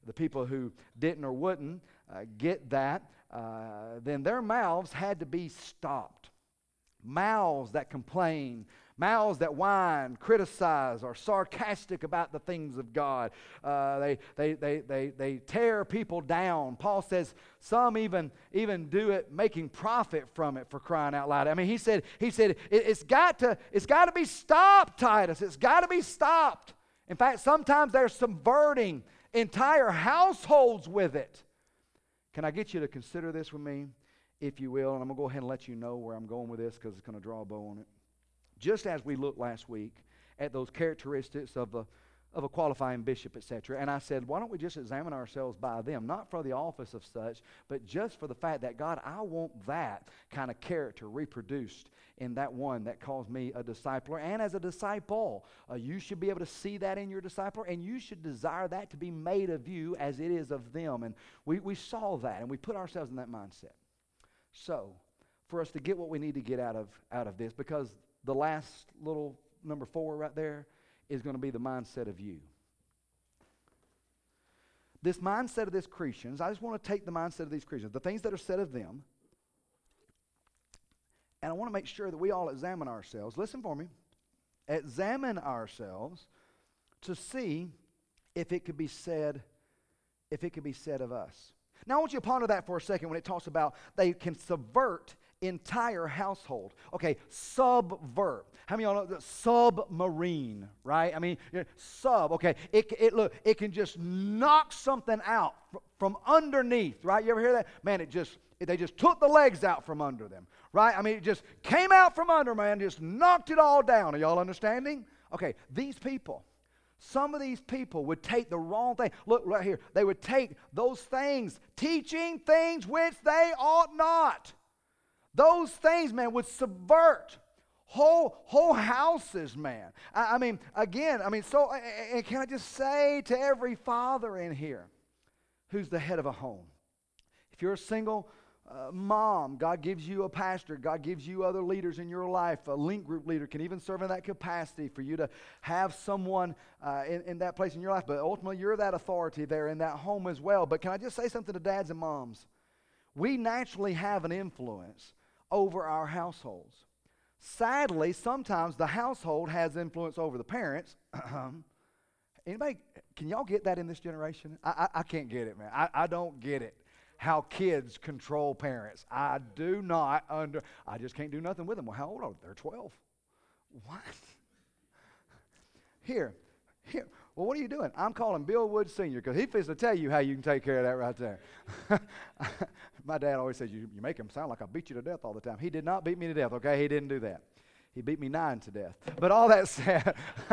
the people who didn't or wouldn't uh, get that, uh, then their mouths had to be stopped. Mouths that complain, mouths that whine, criticize, are sarcastic about the things of God. Uh, they, they, they, they, they tear people down. Paul says some even, even do it making profit from it, for crying out loud. I mean, he said, he said it, it's got to, it's got to be stopped, Titus. It's got to be stopped. In fact, sometimes they're subverting entire households with it. Can I get you to consider this with me, if you will? And I'm going to go ahead and let you know where I'm going with this, because it's going to draw a bow on it. Just as we looked last week at those characteristics of a, of a qualifying bishop, et cetera, and I said, why don't we just examine ourselves by them, not for the office of such, but just for the fact that, God, I want that kind of character reproduced in that one that calls me a discipler. And as a disciple, uh, you should be able to see that in your discipler, and you should desire that to be made of you as it is of them. And we, we saw that, and we put ourselves in that mindset. So, for us to get what we need to get out of, out of this, because the last little number four right there is going to be the mindset of you. This mindset of these Christians, I just want to take the mindset of these Christians, the things that are said of them, and I want to make sure that we all examine ourselves. Listen for me. Examine ourselves to see if it could be said, if it could be said of us. Now I want you to ponder that for a second when it talks about they can subvert entire household. Okay, subvert. How many of y'all know the submarine, right? I mean, you know, sub, okay. It, it, look, it can just knock something out fr- from underneath, right? You ever hear that? Man, it just, it, they just took the legs out from under them, right? I mean, it just came out from under, man, just knocked it all down. Are y'all understanding? Okay, these people, some of these people would take the wrong thing. Look right here. They would take those things, teaching things which they ought not. Those things, man, would subvert whole whole houses, man. I, I mean, again, I mean, so, and can I just say to every father in here who's the head of a home, if you're a single uh, mom, God gives you a pastor, God gives you other leaders in your life, a link group leader can even serve in that capacity for you to have someone uh, in, in that place in your life, but ultimately you're that authority there in that home as well. But can I just say something to dads and moms? We naturally have an influence over our households. Sadly, sometimes the household has influence over the parents. Anybody, can y'all get that in this generation? I, I, I can't get it, man. I, I don't get it. How kids control parents. I do not under, I just can't do nothing with them. Well, how old are they? They're twelve. What? Here, here. Well, what are you doing? I'm calling Bill Wood Senior because he fits to tell you how you can take care of that right there. My dad always says, you, you make him sound like I beat you to death all the time. He did not beat me to death, okay? He didn't do that. He beat me nine to death. But all that said,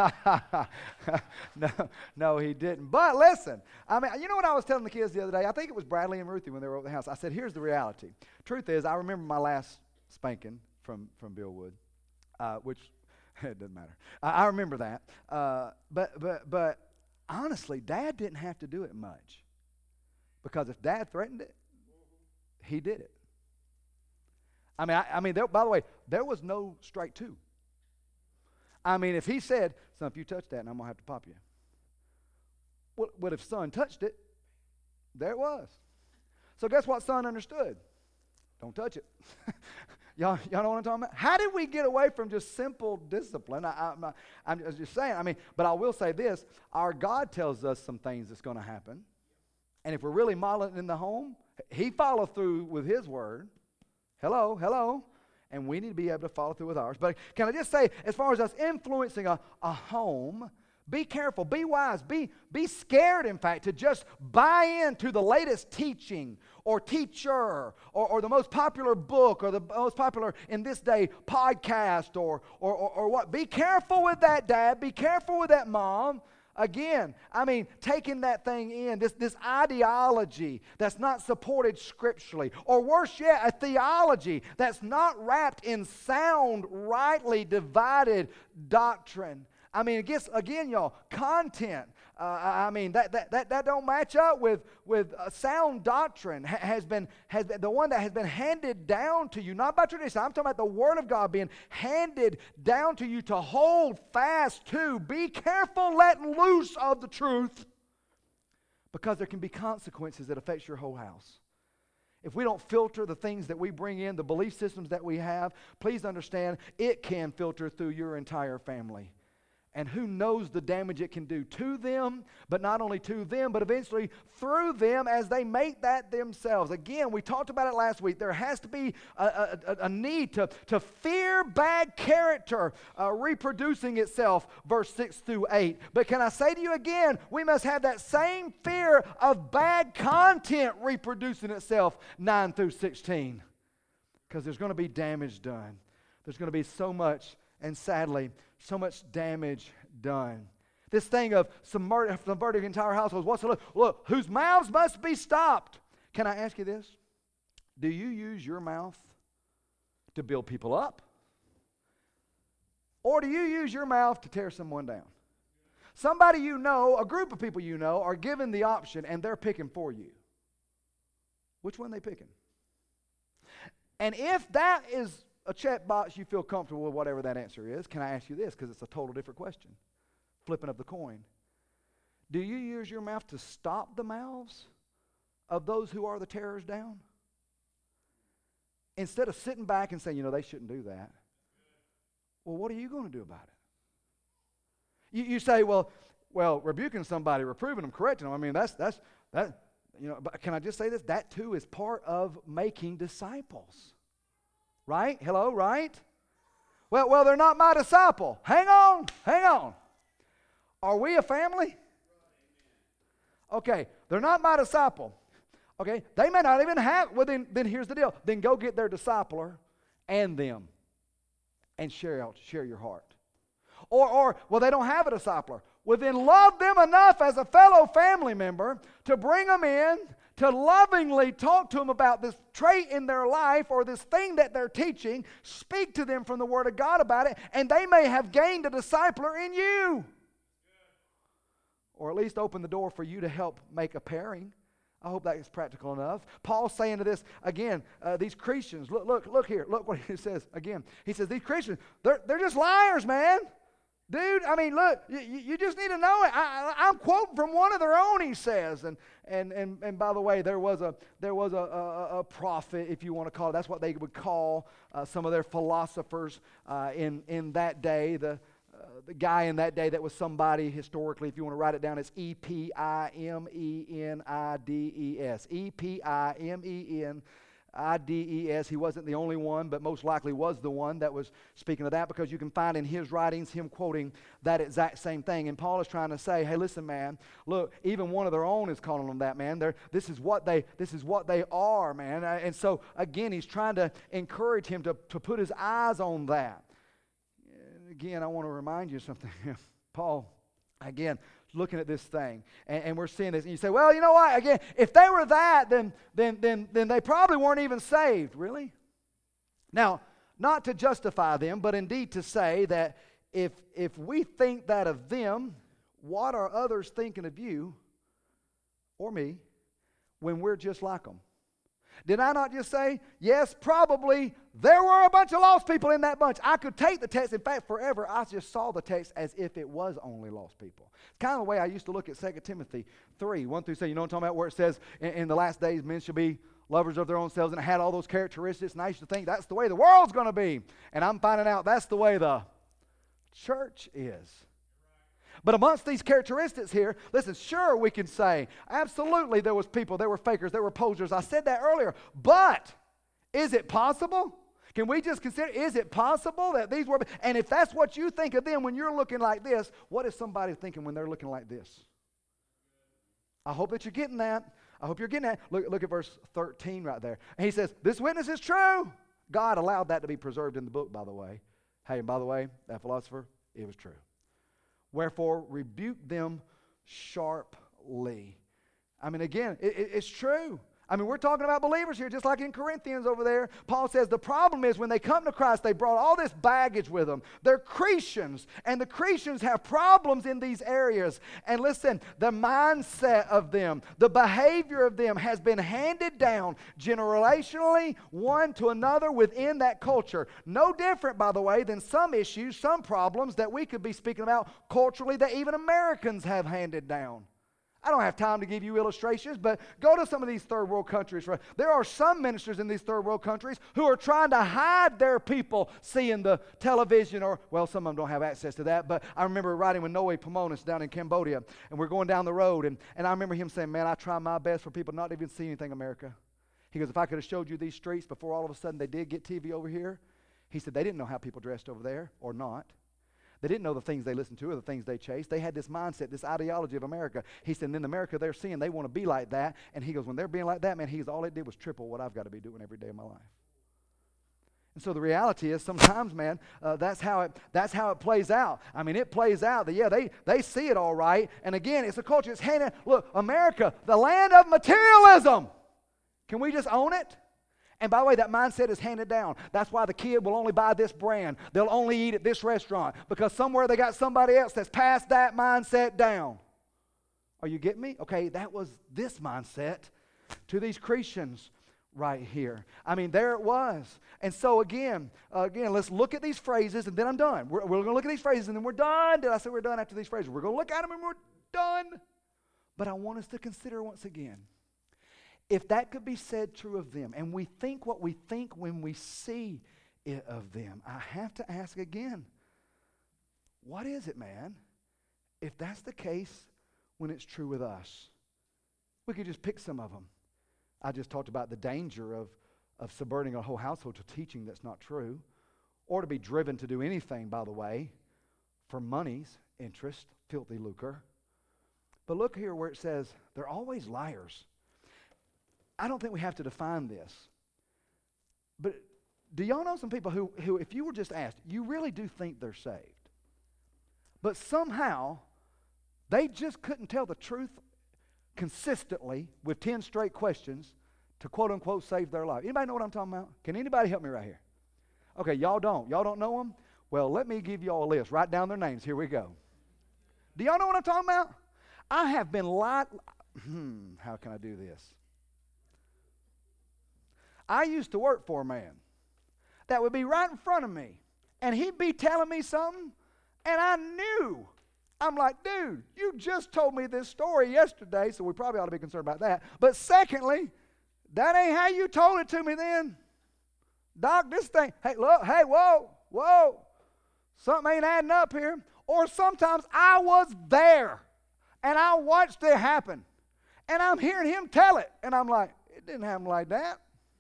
no, no, he didn't. But listen, I mean, you know what I was telling the kids the other day? I think it was Bradley and Ruthie when they were over the house. I said, here's the reality. Truth is, I remember my last spanking from, from Bill Wood, uh, which... it doesn't matter. I, I remember that. Uh, but but but honestly, Dad didn't have to do it much. Because if Dad threatened it, he did it. I mean, I, I mean. There, by the way, there was no strike two. I mean, if he said, son, if you touch that, and I'm going to have to pop you. Well, but if son touched it, there it was. So guess what son understood? Don't touch it. Y'all, y'all know what I'm talking about? How did we get away from just simple discipline? I, I, I'm just saying, I mean, but I will say this. Our God tells us some things that's going to happen. And if we're really modeling in the home, he followed through with his word. Hello, hello. And we need to be able to follow through with ours. But can I just say, as far as us influencing a, a home, be careful, be wise, be, be scared, in fact, to just buy into the latest teaching or teacher or, or the most popular book or the most popular, in this day, podcast or, or, or, or what. Be careful with that, Dad. Be careful with that, Mom. Again, I mean, taking that thing in, this, this ideology that's not supported scripturally, or worse yet, a theology that's not wrapped in sound, rightly divided doctrine. I mean, again, again, y'all, content. Uh, I mean, that, that that that don't match up with with uh, sound doctrine. Ha- has been has been, the one that has been handed down to you, not by tradition. I'm talking about the Word of God being handed down to you to hold fast to. Be careful letting loose of the truth, because there can be consequences that affect your whole house. If we don't filter the things that we bring in, the belief systems that we have, please understand it can filter through your entire family. And who knows the damage it can do to them, but not only to them, but eventually through them as they make that themselves. Again, we talked about it last week. There has to be a, a, a need to, to fear bad character uh, reproducing itself, verse six through eight. But can I say to you again, we must have that same fear of bad content reproducing itself, nine through sixteen. Because there's going to be damage done. There's going to be so much, and sadly, so much damage done. This thing of subverting subverting entire households. What's the look? Look, whose mouths must be stopped. Can I ask you this? Do you use your mouth to build people up? Or do you use your mouth to tear someone down? Somebody you know, a group of people you know, are given the option and they're picking for you. Which one are they picking? And if that is a check box, you feel comfortable with whatever that answer is, can I ask you this, because it's a total different question. Flipping of the coin. Do you use your mouth to stop the mouths of those who are the terrors down? Instead of sitting back and saying, you know, they shouldn't do that. Well, what are you going to do about it? You, you say, well, well, rebuking somebody, reproving them, correcting them, I mean, that's, that's, that, you know, but can I just say this? That too is part of making disciples. Right? Hello, right? Well, well, they're not my disciple. Hang on, hang on. Are we a family? Okay, they're not my disciple. Okay, they may not even have, well then, then here's the deal. Then go get their discipler and them and share out, share your heart. Or, or, well, they don't have a discipler. Well, then love them enough as a fellow family member to bring them in, to lovingly talk to them about this trait in their life or this thing that they're teaching, speak to them from the Word of God about it, and they may have gained a discipler in you. Or at least open the door for you to help make a pairing. I hope that is practical enough. Paul's saying to this, again, uh, these Christians, look, look, look here, look what he says again. He says, these Christians, they're, they're just liars, man. Dude, I mean, look, you, you just need to know it. I, I, I'm quoting from one of their own, he says. And and and and by the way, there was a there was a, a, a prophet, if you want to call it. That's what they would call uh, some of their philosophers uh, in in that day. The uh, the guy in that day that was somebody historically, if you want to write it down, it's E P I M E N I D E S. E P I M E N I D E S. He wasn't the only one, but most likely was the one that was speaking of that, because you can find in his writings him quoting that exact same thing. And Paul is trying to say, hey, listen, man, look, even one of their own is calling them that, man. They're, this is what they this is what they are, man. And so, again, he's trying to encourage him to, to put his eyes on that. And again, I want to remind you something. Paul, again, looking at this thing, and, and we're seeing this, and you say, well, you know what, again, if they were that, then then then then they probably weren't even saved. Really? Now, not to justify them, but indeed to say that if if we think that of them, what are others thinking of you or me when we're just like them? Did I not just say, yes, probably there were a bunch of lost people in that bunch. I could take the text. In fact, forever, I just saw the text as if it was only lost people. It's kind of the way I used to look at Second Timothy three, one through seven. You know what I'm talking about, where it says, in, in the last days, men shall be lovers of their own selves, and it had all those characteristics, and I used to think that's the way the world's going to be. And I'm finding out that's the way the church is. But amongst these characteristics here, listen, sure, we can say, absolutely, there was people, there were fakers, there were posers. I said that earlier. But is it possible? Can we just consider, is it possible that these were, and if that's what you think of them when you're looking like this, what is somebody thinking when they're looking like this? I hope that you're getting that. I hope you're getting that. Look, look at verse thirteen right there. And he says, this witness is true. God allowed that to be preserved in the book, by the way. Hey, and by the way, that philosopher, it was true. Wherefore, rebuke them sharply. I mean, again, it, it, it's true. I mean, we're talking about believers here, just like in Corinthians over there. Paul says the problem is when they come to Christ, they brought all this baggage with them. They're Cretans, and the Cretans have problems in these areas. And listen, the mindset of them, the behavior of them has been handed down generationally, one to another within that culture. No different, by the way, than some issues, some problems that we could be speaking about culturally that even Americans have handed down. I don't have time to give you illustrations, but go to some of these third world countries. There are some ministers in these third world countries who are trying to hide their people seeing the television, or, well, some of them don't have access to that, but I remember riding with Noe Pomonis down in Cambodia, and we're going down the road, and, and I remember him saying, man, I try my best for people not to even see anything America. He goes, if I could have showed you these streets before all of a sudden they did get T V over here, he said they didn't know how people dressed over there or not. They didn't know the things they listened to or the things they chased. They had this mindset, this ideology of America. He said, and in America they're seeing they want to be like that. And he goes, when they're being like that, man, he goes, all it did was triple what I've got to be doing every day of my life. And so the reality is sometimes, man, uh, that's how it that's how it plays out. I mean, it plays out that, yeah, they, they see it all right. And again, it's a culture. It's handed, look, America, the land of materialism. Can we just own it? And by the way, that mindset is handed down. That's why the kid will only buy this brand. They'll only eat at this restaurant because somewhere they got somebody else that's passed that mindset down. Are you getting me? Okay, that was this mindset to these Christians right here. I mean, there it was. And so again, uh, again, let's look at these phrases, and then I'm done. We're, we're going to look at these phrases, and then we're done. Did I say we're done after these phrases? We're going to look at them, and we're done. But I want us to consider once again, if that could be said true of them, and we think what we think when we see it of them, I have to ask again, what is it, man, if that's the case when it's true with us? We could just pick some of them. I just talked about the danger of, of subverting a whole household to teaching that's not true, or to be driven to do anything, by the way, for money's interest, filthy lucre. But look here where it says, they're always liars. I don't think we have to define this. But do y'all know some people who, who, if you were just asked, you really do think they're saved? But somehow, they just couldn't tell the truth consistently with ten straight questions to quote-unquote save their life. Anybody know what I'm talking about? Can anybody help me right here? Okay, y'all don't. Y'all don't know them? Well, let me give y'all a list. Write down their names. Here we go. Do y'all know what I'm talking about? I have been lied... Hmm, how can I do this? I used to work for a man that would be right in front of me, and he'd be telling me something, and I knew. I'm like, dude, you just told me this story yesterday, so we probably ought to be concerned about that. But secondly, that ain't how you told it to me then. Doc, this thing, hey, look, hey, whoa, whoa, something ain't adding up here. Or sometimes I was there, and I watched it happen, and I'm hearing him tell it, and I'm like, it didn't happen like that.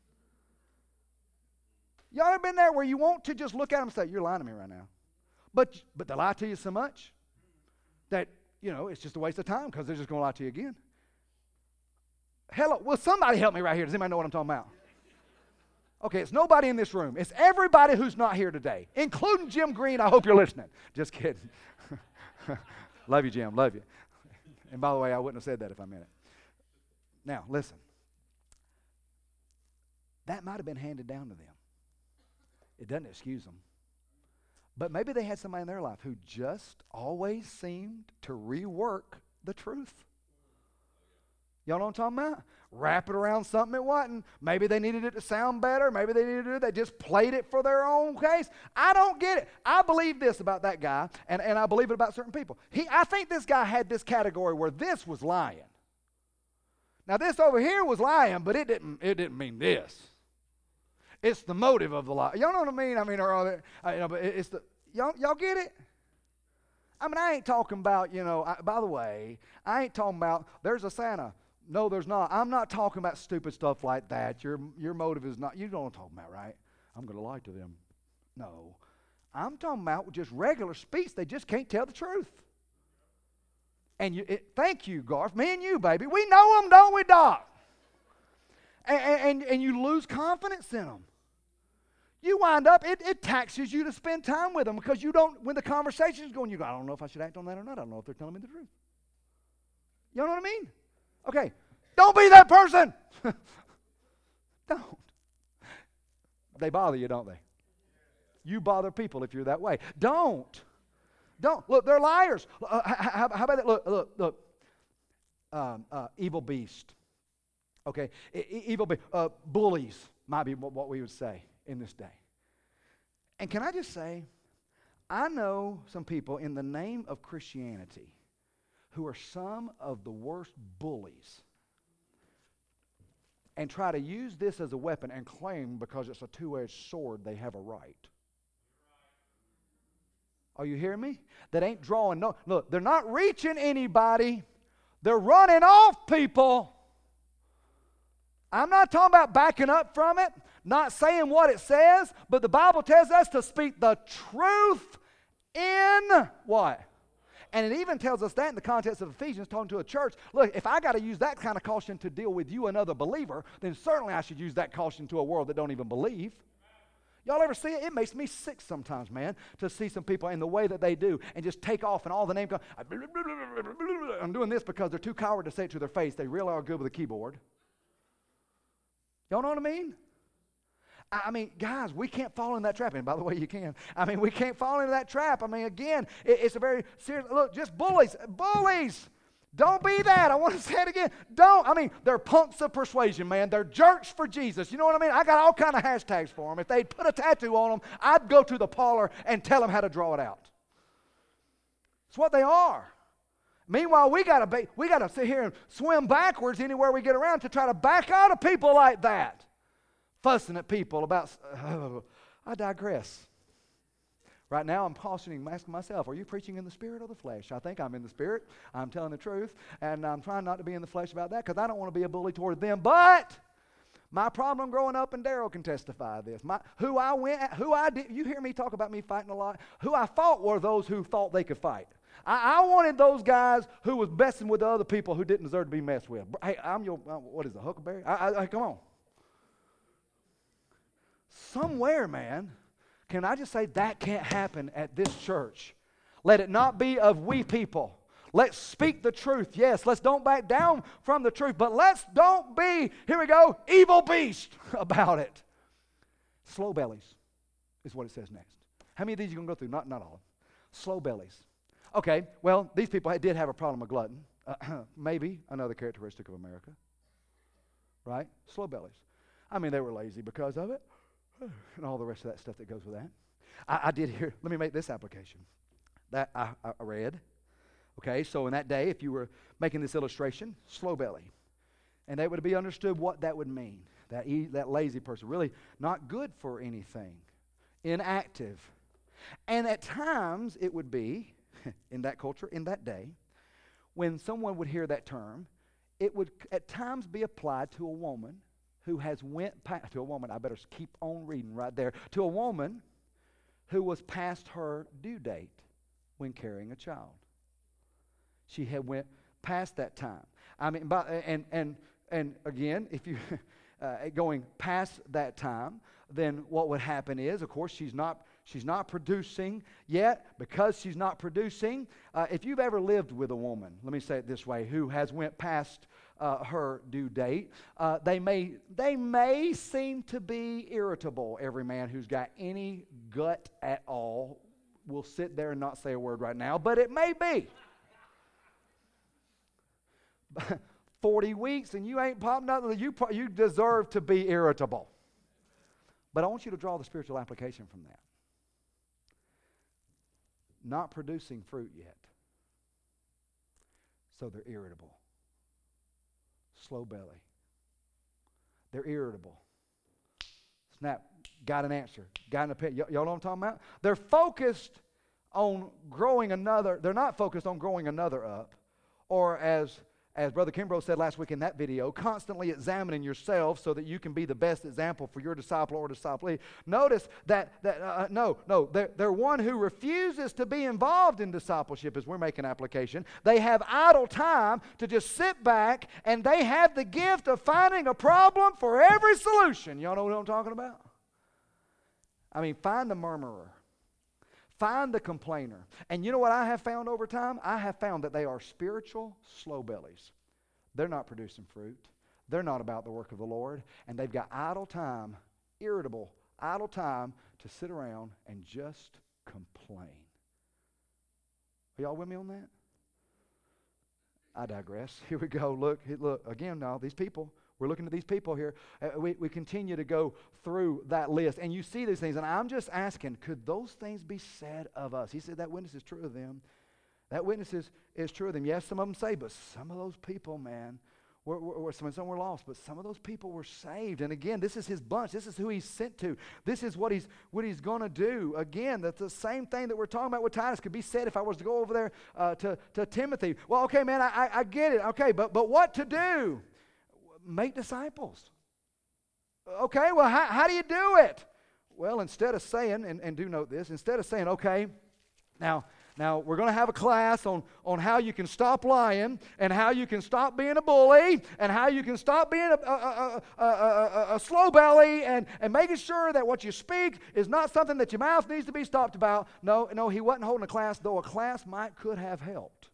Y'all ever been there where you want to just look at them and say, you're lying to me right now? But but they lie to you so much that, you know, it's just a waste of time because they're just going to lie to you again. Hello, will somebody help me right here? Does anybody know what I'm talking about? Okay, it's nobody in this room. It's everybody who's not here today, including Jim Green. I hope you're listening. Just kidding. Love you, Jim. Love you. And by the way, I wouldn't have said that if I meant it. Now, listen. That might have been handed down to them. It doesn't excuse them. But maybe they had somebody in their life who just always seemed to rework the truth. Y'all know what I'm talking about? Wrap it around something it wasn't. Maybe they needed it to sound better. Maybe they needed it. They just played it for their own case. I don't get it. I believe this about that guy, and, and I believe it about certain people. He, I think this guy had this category where this was lying. Now this over here was lying, but it didn't, it didn't mean this. It's the motive of the lie. Y'all know what I mean? I mean, or, or uh, you know, but it's the y'all. Y'all get it? I mean, I ain't talking about, you know. I, by the way, I ain't talking about there's a Santa. No, there's not. I'm not talking about stupid stuff like that. Your your motive is not. You know what I'm talking about, right? I'm going to lie to them. No, I'm talking about just regular speech. They just can't tell the truth. And you, it, thank you, Garth. Me and you, baby. We know them, don't we, Doc? And and, and you lose confidence in them. You wind up, it, it taxes you to spend time with them because you don't, when the conversation's going, you go, I don't know if I should act on that or not. I don't know if they're telling me the truth. You know what I mean? Okay. Don't be that person. Don't. They bother you, don't they? You bother people if you're that way. Don't. Don't. Look, they're liars. Uh, how, how about that? Look, look, look. Um, uh, evil beast. Okay. E- evil beast. Uh, bullies might be what, what we would say in this day. And can I just say, I know some people in the name of Christianity who are some of the worst bullies, and try to use this as a weapon and claim because it's a two-edged sword they have a right. Are you hearing me? That ain't drawing no. Look, they're not reaching anybody. They're running off people. I'm not talking about backing up from it, not saying what it says, but the Bible tells us to speak the truth in what? And it even tells us that in the context of Ephesians, talking to a church. Look, if I got to use that kind of caution to deal with you, another believer, then certainly I should use that caution to a world that don't even believe. Y'all ever see it? It makes me sick sometimes, man, to see some people in the way that they do and just take off and all the name comes. I'm doing this because they're too coward to say it to their face. They really are good with a keyboard. Y'all know what I mean? I mean, guys, we can't fall in that trap. And by the way, you can. I mean, we can't fall into that trap. I mean, again, it, it's a very serious, look, just bullies. Bullies. Don't be that. I want to say it again. Don't. I mean, they're punks of persuasion, man. They're jerks for Jesus. You know what I mean? I got all kind of hashtags for them. If they'd put a tattoo on them, I'd go to the parlor and tell them how to draw it out. It's what they are. Meanwhile, we got to we got to sit here and swim backwards anywhere we get around to try to back out of people like that. Fussing at people about, oh, I digress. Right now, I'm cautioning, asking myself, are you preaching in the spirit or the flesh? I think I'm in the spirit. I'm telling the truth, and I'm trying not to be in the flesh about that because I don't want to be a bully toward them. But my problem growing up, and Daryl can testify this, my, who I went, who I did, you hear me talk about me fighting a lot? Who I fought were those who thought they could fight. I, I wanted those guys who was messing with the other people who didn't deserve to be messed with. Hey, I'm your, uh, what is it, Huckleberry? I, I, I, come on. Somewhere, man, can I just say that can't happen at this church? Let it not be of we people. Let's speak the truth. Yes, let's don't back down from the truth, but let's don't be, here we go, evil beast about it. Slow bellies is what it says next. How many of these are you going to go through? Not, not all. Slow bellies. Okay, well, these people did have a problem with glutton. Uh, maybe another characteristic of America. Right? Slow bellies. I mean, they were lazy because of it. And all the rest of that stuff that goes with that. I, I did hear, let me make this application. That I, I read. Okay, so in that day, if you were making this illustration, slow belly. And they would be understood what that would mean. That, e, that lazy person, really not good for anything. Inactive. And at times, it would be, in that culture, in that day, when someone would hear that term, it would at times be applied to a woman who has went past, to a woman, I better keep on reading right there, to a woman who was past her due date when carrying a child. She had went past that time. I mean, by, and and and again, if you uh, going past that time, then what would happen is, of course, she's not she's not producing yet. Because she's not producing, uh, if you've ever lived with a woman, let me say it this way, who has went past Uh, her due date, uh, they may they may seem to be irritable. Every man who's got any gut at all will sit there and not say a word right now, but it may be. Forty weeks and you ain't popped nothing. You you deserve to be irritable. But I want you to draw the spiritual application from that. Not producing fruit yet, so they're irritable. Slow belly. They're irritable. Snap. Got an answer. Got an opinion. Y- y'all know what I'm talking about? They're focused on growing another. They're not focused on growing another up. Or as, as Brother Kimbrough said last week in that video, constantly examining yourself so that you can be the best example for your disciple or disciplee. Notice that, that uh, no, no, they're, they're one who refuses to be involved in discipleship as we're making application. They have idle time to just sit back, and they have the gift of finding a problem for every solution. Y'all know what I'm talking about? I mean, find the murmurer. Find the complainer. And you know what I have found over time? I have found that they are spiritual slow bellies. They're not producing fruit. They're not about the work of the Lord. And they've got idle time, irritable, idle time to sit around and just complain. Are y'all with me on that? I digress. Here we go. Look, look again now, these people. We're looking at these people here. Uh, we, we continue to go through that list. And you see these things. And I'm just asking, could those things be said of us? He said that witness is true of them. That witness is, is true of them. Yes, some of them saved, but some of those people, man, were, were, were, some, some were lost, but some of those people were saved. And again, this is his bunch. This is who he's sent to. This is what he's what he's going to do. Again, that's the same thing that we're talking about with Titus could be said if I was to go over there uh, to, to Timothy. Well, okay, man, I, I, I get it. Okay, but, but what to do? Make disciples. Okay, well, how, how do you do it? Well, instead of saying, and, and do note this, instead of saying, okay, now, now we're going to have a class on, on how you can stop lying and how you can stop being a bully and how you can stop being a, a, a, a, a, a slow belly and, and making sure that what you speak is not something that your mouth needs to be stopped about. No, no, he wasn't holding a class, though a class might could have helped.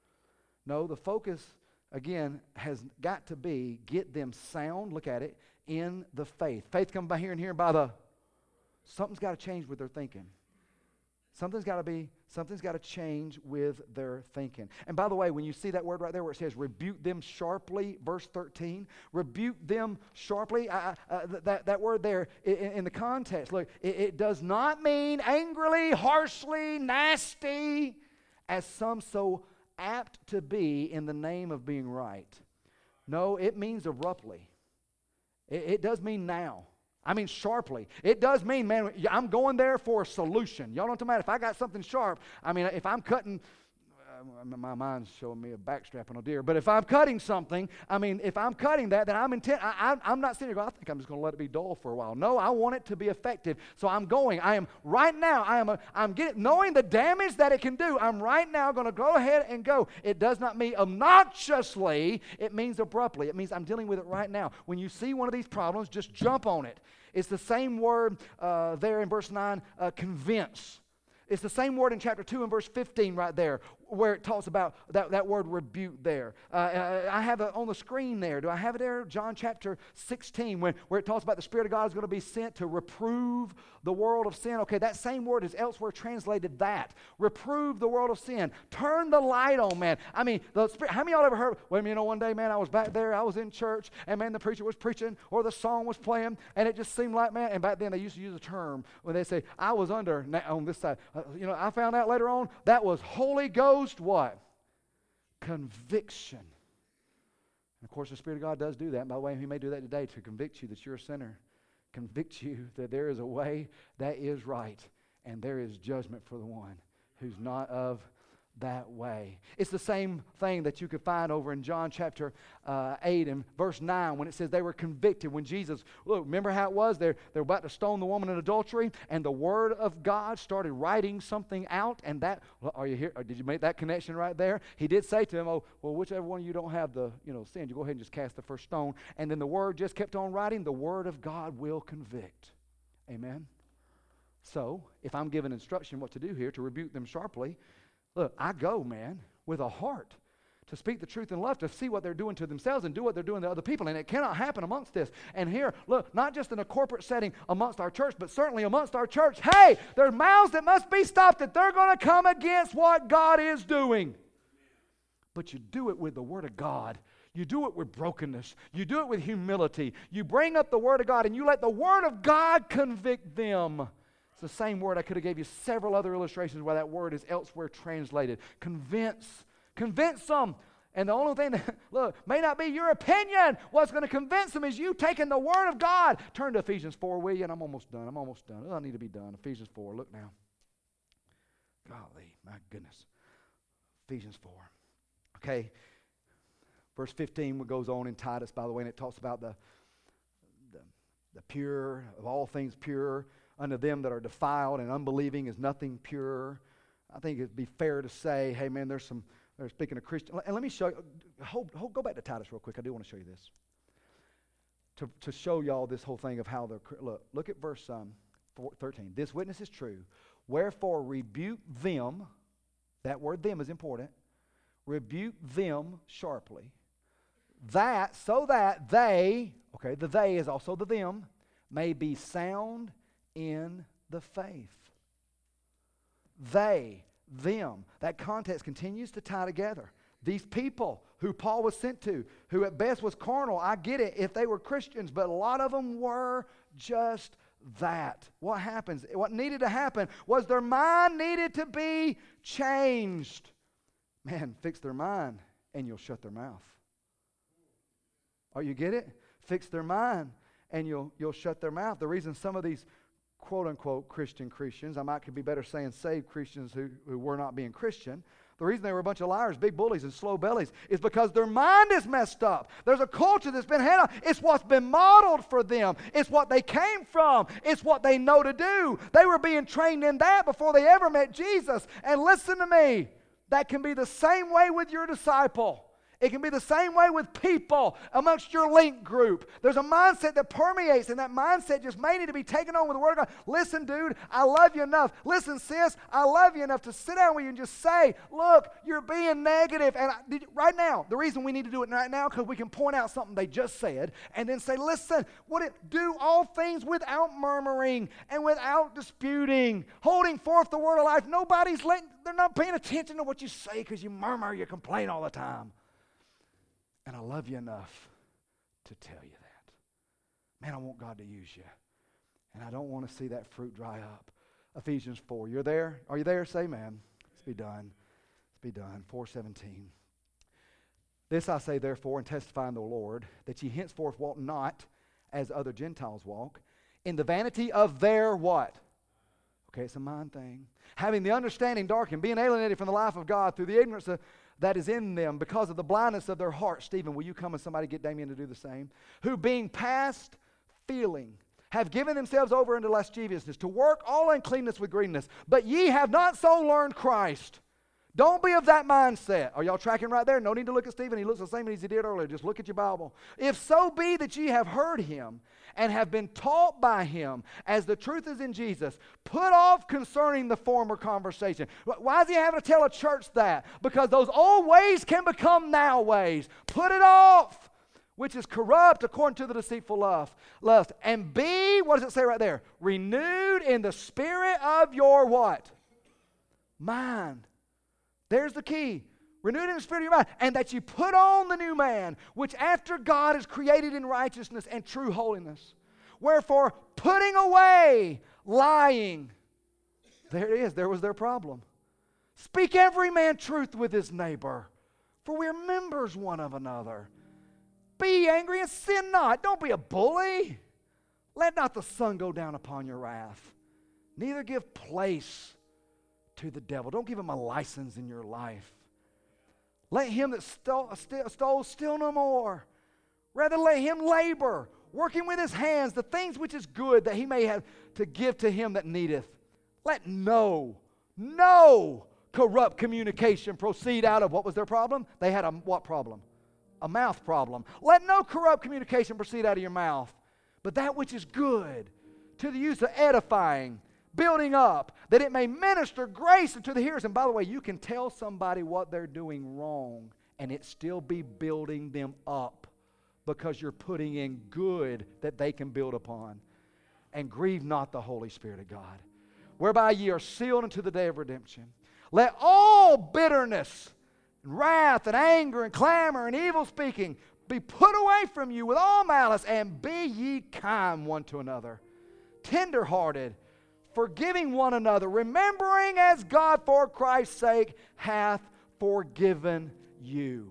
No, the focus, again, has got to be get them sound, look at it, in the faith. Faith comes by hearing, hearing by the, something's got to change with their thinking. Something's got to be, something's got to change with their thinking. And by the way, when you see that word right there where it says rebuke them sharply, verse thirteen, rebuke them sharply, I, uh, th- that, that word there in, in the context, look, it, it does not mean angrily, harshly, nasty, as some so apt to be in the name of being right. No, it means abruptly. It, it does mean now. I mean sharply. It does mean, man, I'm going there for a solution. Y'all don't matter if I got something sharp. I mean, if I'm cutting, uh, my mind's showing me a backstrap on a deer, but if I'm cutting something, I mean, if I'm cutting that, then I'm intent. I, I, I'm not sitting there going, I think I'm just going to let it be dull for a while. No, I want it to be effective. So I'm going. I am right now. I am. A, I'm getting knowing the damage that it can do. I'm right now going to go ahead and go. It does not mean obnoxiously. It means abruptly. It means I'm dealing with it right now. When you see one of these problems, just jump on it. It's the same word uh, there in verse nine, uh, convince. It's the same word in chapter two and verse fifteen right there, where it talks about that, that word rebuke there. Uh, I have it on the screen there. Do I have it there? John chapter sixteen, when, where it talks about the Spirit of God is going to be sent to reprove the world of sin. Okay, that same word is elsewhere translated that. Reprove the world of sin. Turn the light on, man. I mean, the Spirit, how many of y'all ever heard, well, you know, one day, man, I was back there, I was in church, and man, the preacher was preaching, or the song was playing, and it just seemed like, man, and back then they used to use a term when they say, I was under, on this side. Uh, you know, I found out later on, that was Holy Ghost what? Conviction. And of course, the Spirit of God does do that. And by the way, He may do that today to convict you that you're a sinner. Convict you that there is a way that is right, and there is judgment for the one who's not of that way. It's the same thing that you could find over in John chapter uh, eight and verse nine when it says they were convicted when Jesus, look, remember how it was? They're, they're about to stone the woman in adultery, and the Word of God started writing something out, and that, well, are you here? Or did you make that connection right there? He did say to them, oh, well, whichever one of you don't have the, you know, sin, you go ahead and just cast the first stone. And then the Word just kept on writing. The Word of God will convict. Amen? So, if I'm given instruction what to do here, to rebuke them sharply, look, I go, man, with a heart to speak the truth in love, to see what they're doing to themselves and do what they're doing to other people. And it cannot happen amongst this. And here, look, not just in a corporate setting amongst our church, but certainly amongst our church. Hey, there are mouths that must be stopped that they're going to come against what God is doing. But you do it with the Word of God. You do it with brokenness. You do it with humility. You bring up the Word of God and you let the Word of God convict them. It's the same word. I could have gave you several other illustrations where that word is elsewhere translated. Convince. Convince them. And the only thing that, look, may not be your opinion. What's going to convince them is you taking the Word of God. Turn to Ephesians four, will you? And I'm almost done. I'm almost done. Oh, I need to be done. Ephesians four. Look now. Golly, my goodness. Ephesians four. Okay. Verse fifteen goes on in Titus, by the way, and it talks about the, the, the pure, of all things pure. Unto them that are defiled and unbelieving is nothing pure. I think it'd be fair to say, hey man, there's some, they're speaking of Christian. And let me show you, hold, hold, go back to Titus real quick. I do want to show you this. To, to show y'all this whole thing of how they're, look, look at verse um, four, thirteen. This witness is true. Wherefore rebuke them, that word them is important, rebuke them sharply. That, so that they, okay, the they is also the them, may be sound in the faith. They, them, that context continues to tie together. These people who Paul was sent to, who at best was carnal, I get it if they were Christians, but a lot of them were just that. What happens? What needed to happen was their mind needed to be changed. Man, fix their mind and you'll shut their mouth. Oh, you get it? Fix their mind and you'll you'll shut their mouth. The reason some of these quote-unquote Christian Christians, I might could be better saying saved Christians who, who were not being Christian, the reason they were a bunch of liars, big bullies, and slow bellies is because their mind is messed up. There's a culture that's been handled. It's what's been modeled for them. It's what they came from. It's what they know to do. They were being trained in that before they ever met Jesus. And listen to me, that can be the same way with your disciple. It can be the same way with people amongst your link group. There's a mindset that permeates, and that mindset just may need to be taken on with the Word of God. Listen, dude, I love you enough. Listen, sis, I love you enough to sit down with you and just say, look, you're being negative. And I, did, right now, the reason we need to do it right now, because we can point out something they just said, and then say, listen, what it, do all things without murmuring and without disputing, holding forth the word of life. Nobody's letting, they're not paying attention to what you say because you murmur, you complain all the time. And I love you enough to tell you that. Man, I want God to use you. And I don't want to see that fruit dry up. Ephesians four. You're there? Are you there? Say amen. Let's be done. Let's be done. four seventeen. This I say therefore, and testify in the Lord, that ye henceforth walk not as other Gentiles walk, in the vanity of their what? Okay, it's a mind thing. Having the understanding darkened, being alienated from the life of God through the ignorance of that is in them because of the blindness of their heart. Stephen, will you come and somebody get Damien to do the same? Who being past feeling have given themselves over into lasciviousness to work all uncleanness with greediness. But ye have not so learned Christ. Don't be of that mindset. Are y'all tracking right there? No need to look at Stephen. He looks the same as he did earlier. Just look at your Bible. If so be that ye have heard him and have been taught by him, as the truth is in Jesus, put off concerning the former conversation. Why is he having to tell a church that? Because those old ways can become now ways. Put it off, which is corrupt according to the deceitful lust. lust. And be, what does it say right there? Renewed in the spirit of your what? Mind. There's the key. Renewed in the spirit of your mind. And that you put on the new man, which after God is created in righteousness and true holiness. Wherefore, putting away lying. There it is. There was their problem. Speak every man truth with his neighbor, for we are members one of another. Be angry and sin not. Don't be a bully. Let not the sun go down upon your wrath. Neither give place to the devil. Don't give him a license in your life. Let him that stole, stole steal no more. Rather let him labor, working with his hands the things which is good, that he may have to give to him that needeth. Let no, no corrupt communication proceed out of, what was their problem? They had a what problem? A mouth problem. Let no corrupt communication proceed out of your mouth, but that which is good, to the use of edifying, building up, that it may minister grace unto the hearers. And by the way, you can tell somebody what they're doing wrong and it still be building them up, because you're putting in good that they can build upon. And grieve not the Holy Spirit of God, whereby ye are sealed unto the day of redemption. Let all bitterness and wrath and anger and clamor and evil speaking be put away from you with all malice, and be ye kind one to another, tenderhearted, forgiving one another, remembering as God for Christ's sake hath forgiven you.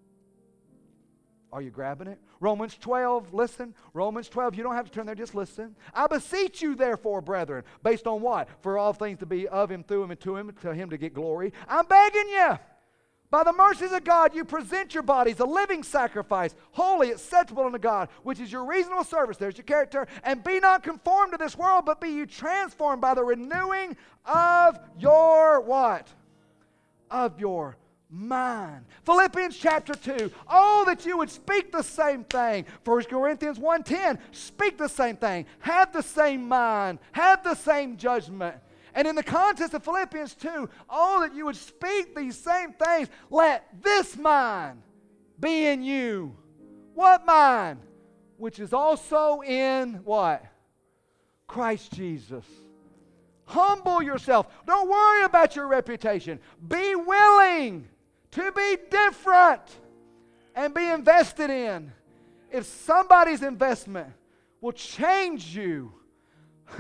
Are you grabbing it? Romans twelve, listen. Romans twelve, you don't have to turn there, just listen. I beseech you therefore, brethren, based on what? For all things to be of him, through him, and to him, to him to get glory. I'm begging you, by the mercies of God, you present your bodies a living sacrifice, holy, acceptable unto God, which is your reasonable service. There's your character. And be not conformed to this world, but be you transformed by the renewing of your what? Of your mind. Philippians chapter two. Oh, that you would speak the same thing. First Corinthians one ten. Speak the same thing. Have the same mind. Have the same judgment. And in the context of Philippians two, oh, that you would speak these same things. Let this mind be in you. What mind? Which is also in what? Christ Jesus. Humble yourself. Don't worry about your reputation. Be willing to be different and be invested in. If somebody's investment will change you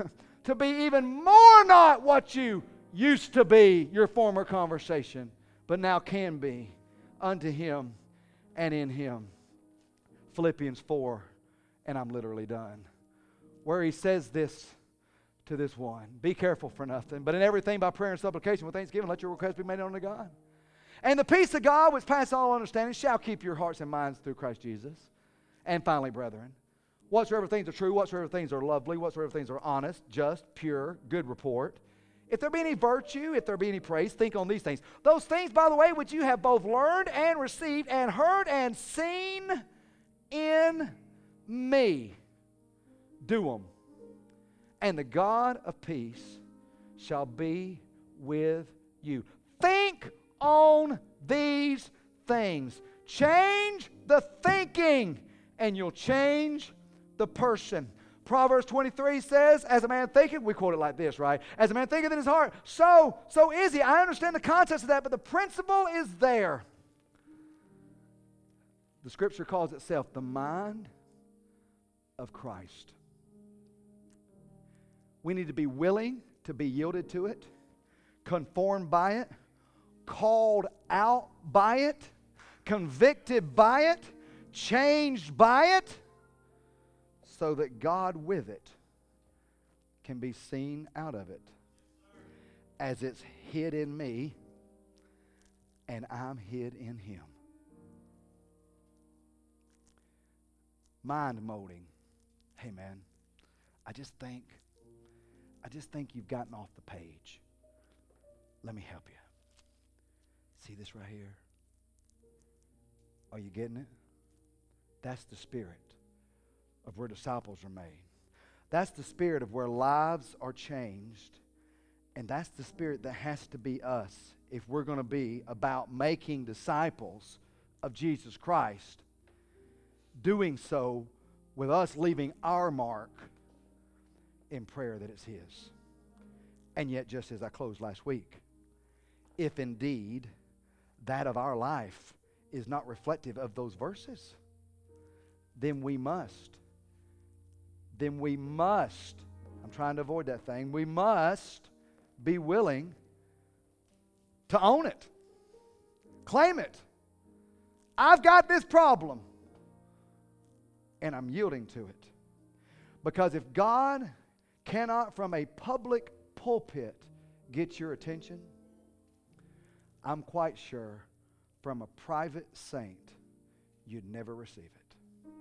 to be even more not what you used to be, your former conversation, but but now can be, unto him and in him. Philippians four, and I'm literally done, where he says this to this one: be careful for nothing, but in everything by prayer and supplication with thanksgiving let your requests be made known to God. And the peace of God, which passes all understanding, shall keep your hearts and minds through Christ Jesus. And finally, brethren, whatsoever things are true, whatsoever things are lovely, whatsoever things are honest, just, pure, good report, if there be any virtue, if there be any praise, think on these things. Those things, by the way, which you have both learned and received and heard and seen in me, do them. And the God of peace shall be with you. Think on these things. Change the thinking, and you'll change the person. Proverbs twenty-three says, as a man thinketh, we quote it like this, right? As a man thinketh in his heart, so, so is he. I understand the context of that, but the principle is there. The Scripture calls itself the mind of Christ. We need to be willing to be yielded to it, conformed by it, called out by it, convicted by it, changed by it, so that God with it can be seen out of it as it's hid in me and I'm hid in him. Mind molding. Hey man, I just think, I just think you've gotten off the page. Let me help you. See this right here? Are you getting it? That's the spirit of where disciples are made. That's the spirit of where lives are changed. And that's the spirit that has to be us if we're going to be about making disciples of Jesus Christ. Doing so with us leaving our mark in prayer that it's his. And yet, just as I closed last week, if indeed that of our life is not reflective of those verses, then we must, then we must, I'm trying to avoid that thing, we must be willing to own it, claim it. I've got this problem, and I'm yielding to it. Because if God cannot from a public pulpit get your attention, I'm quite sure from a private saint you'd never receive it.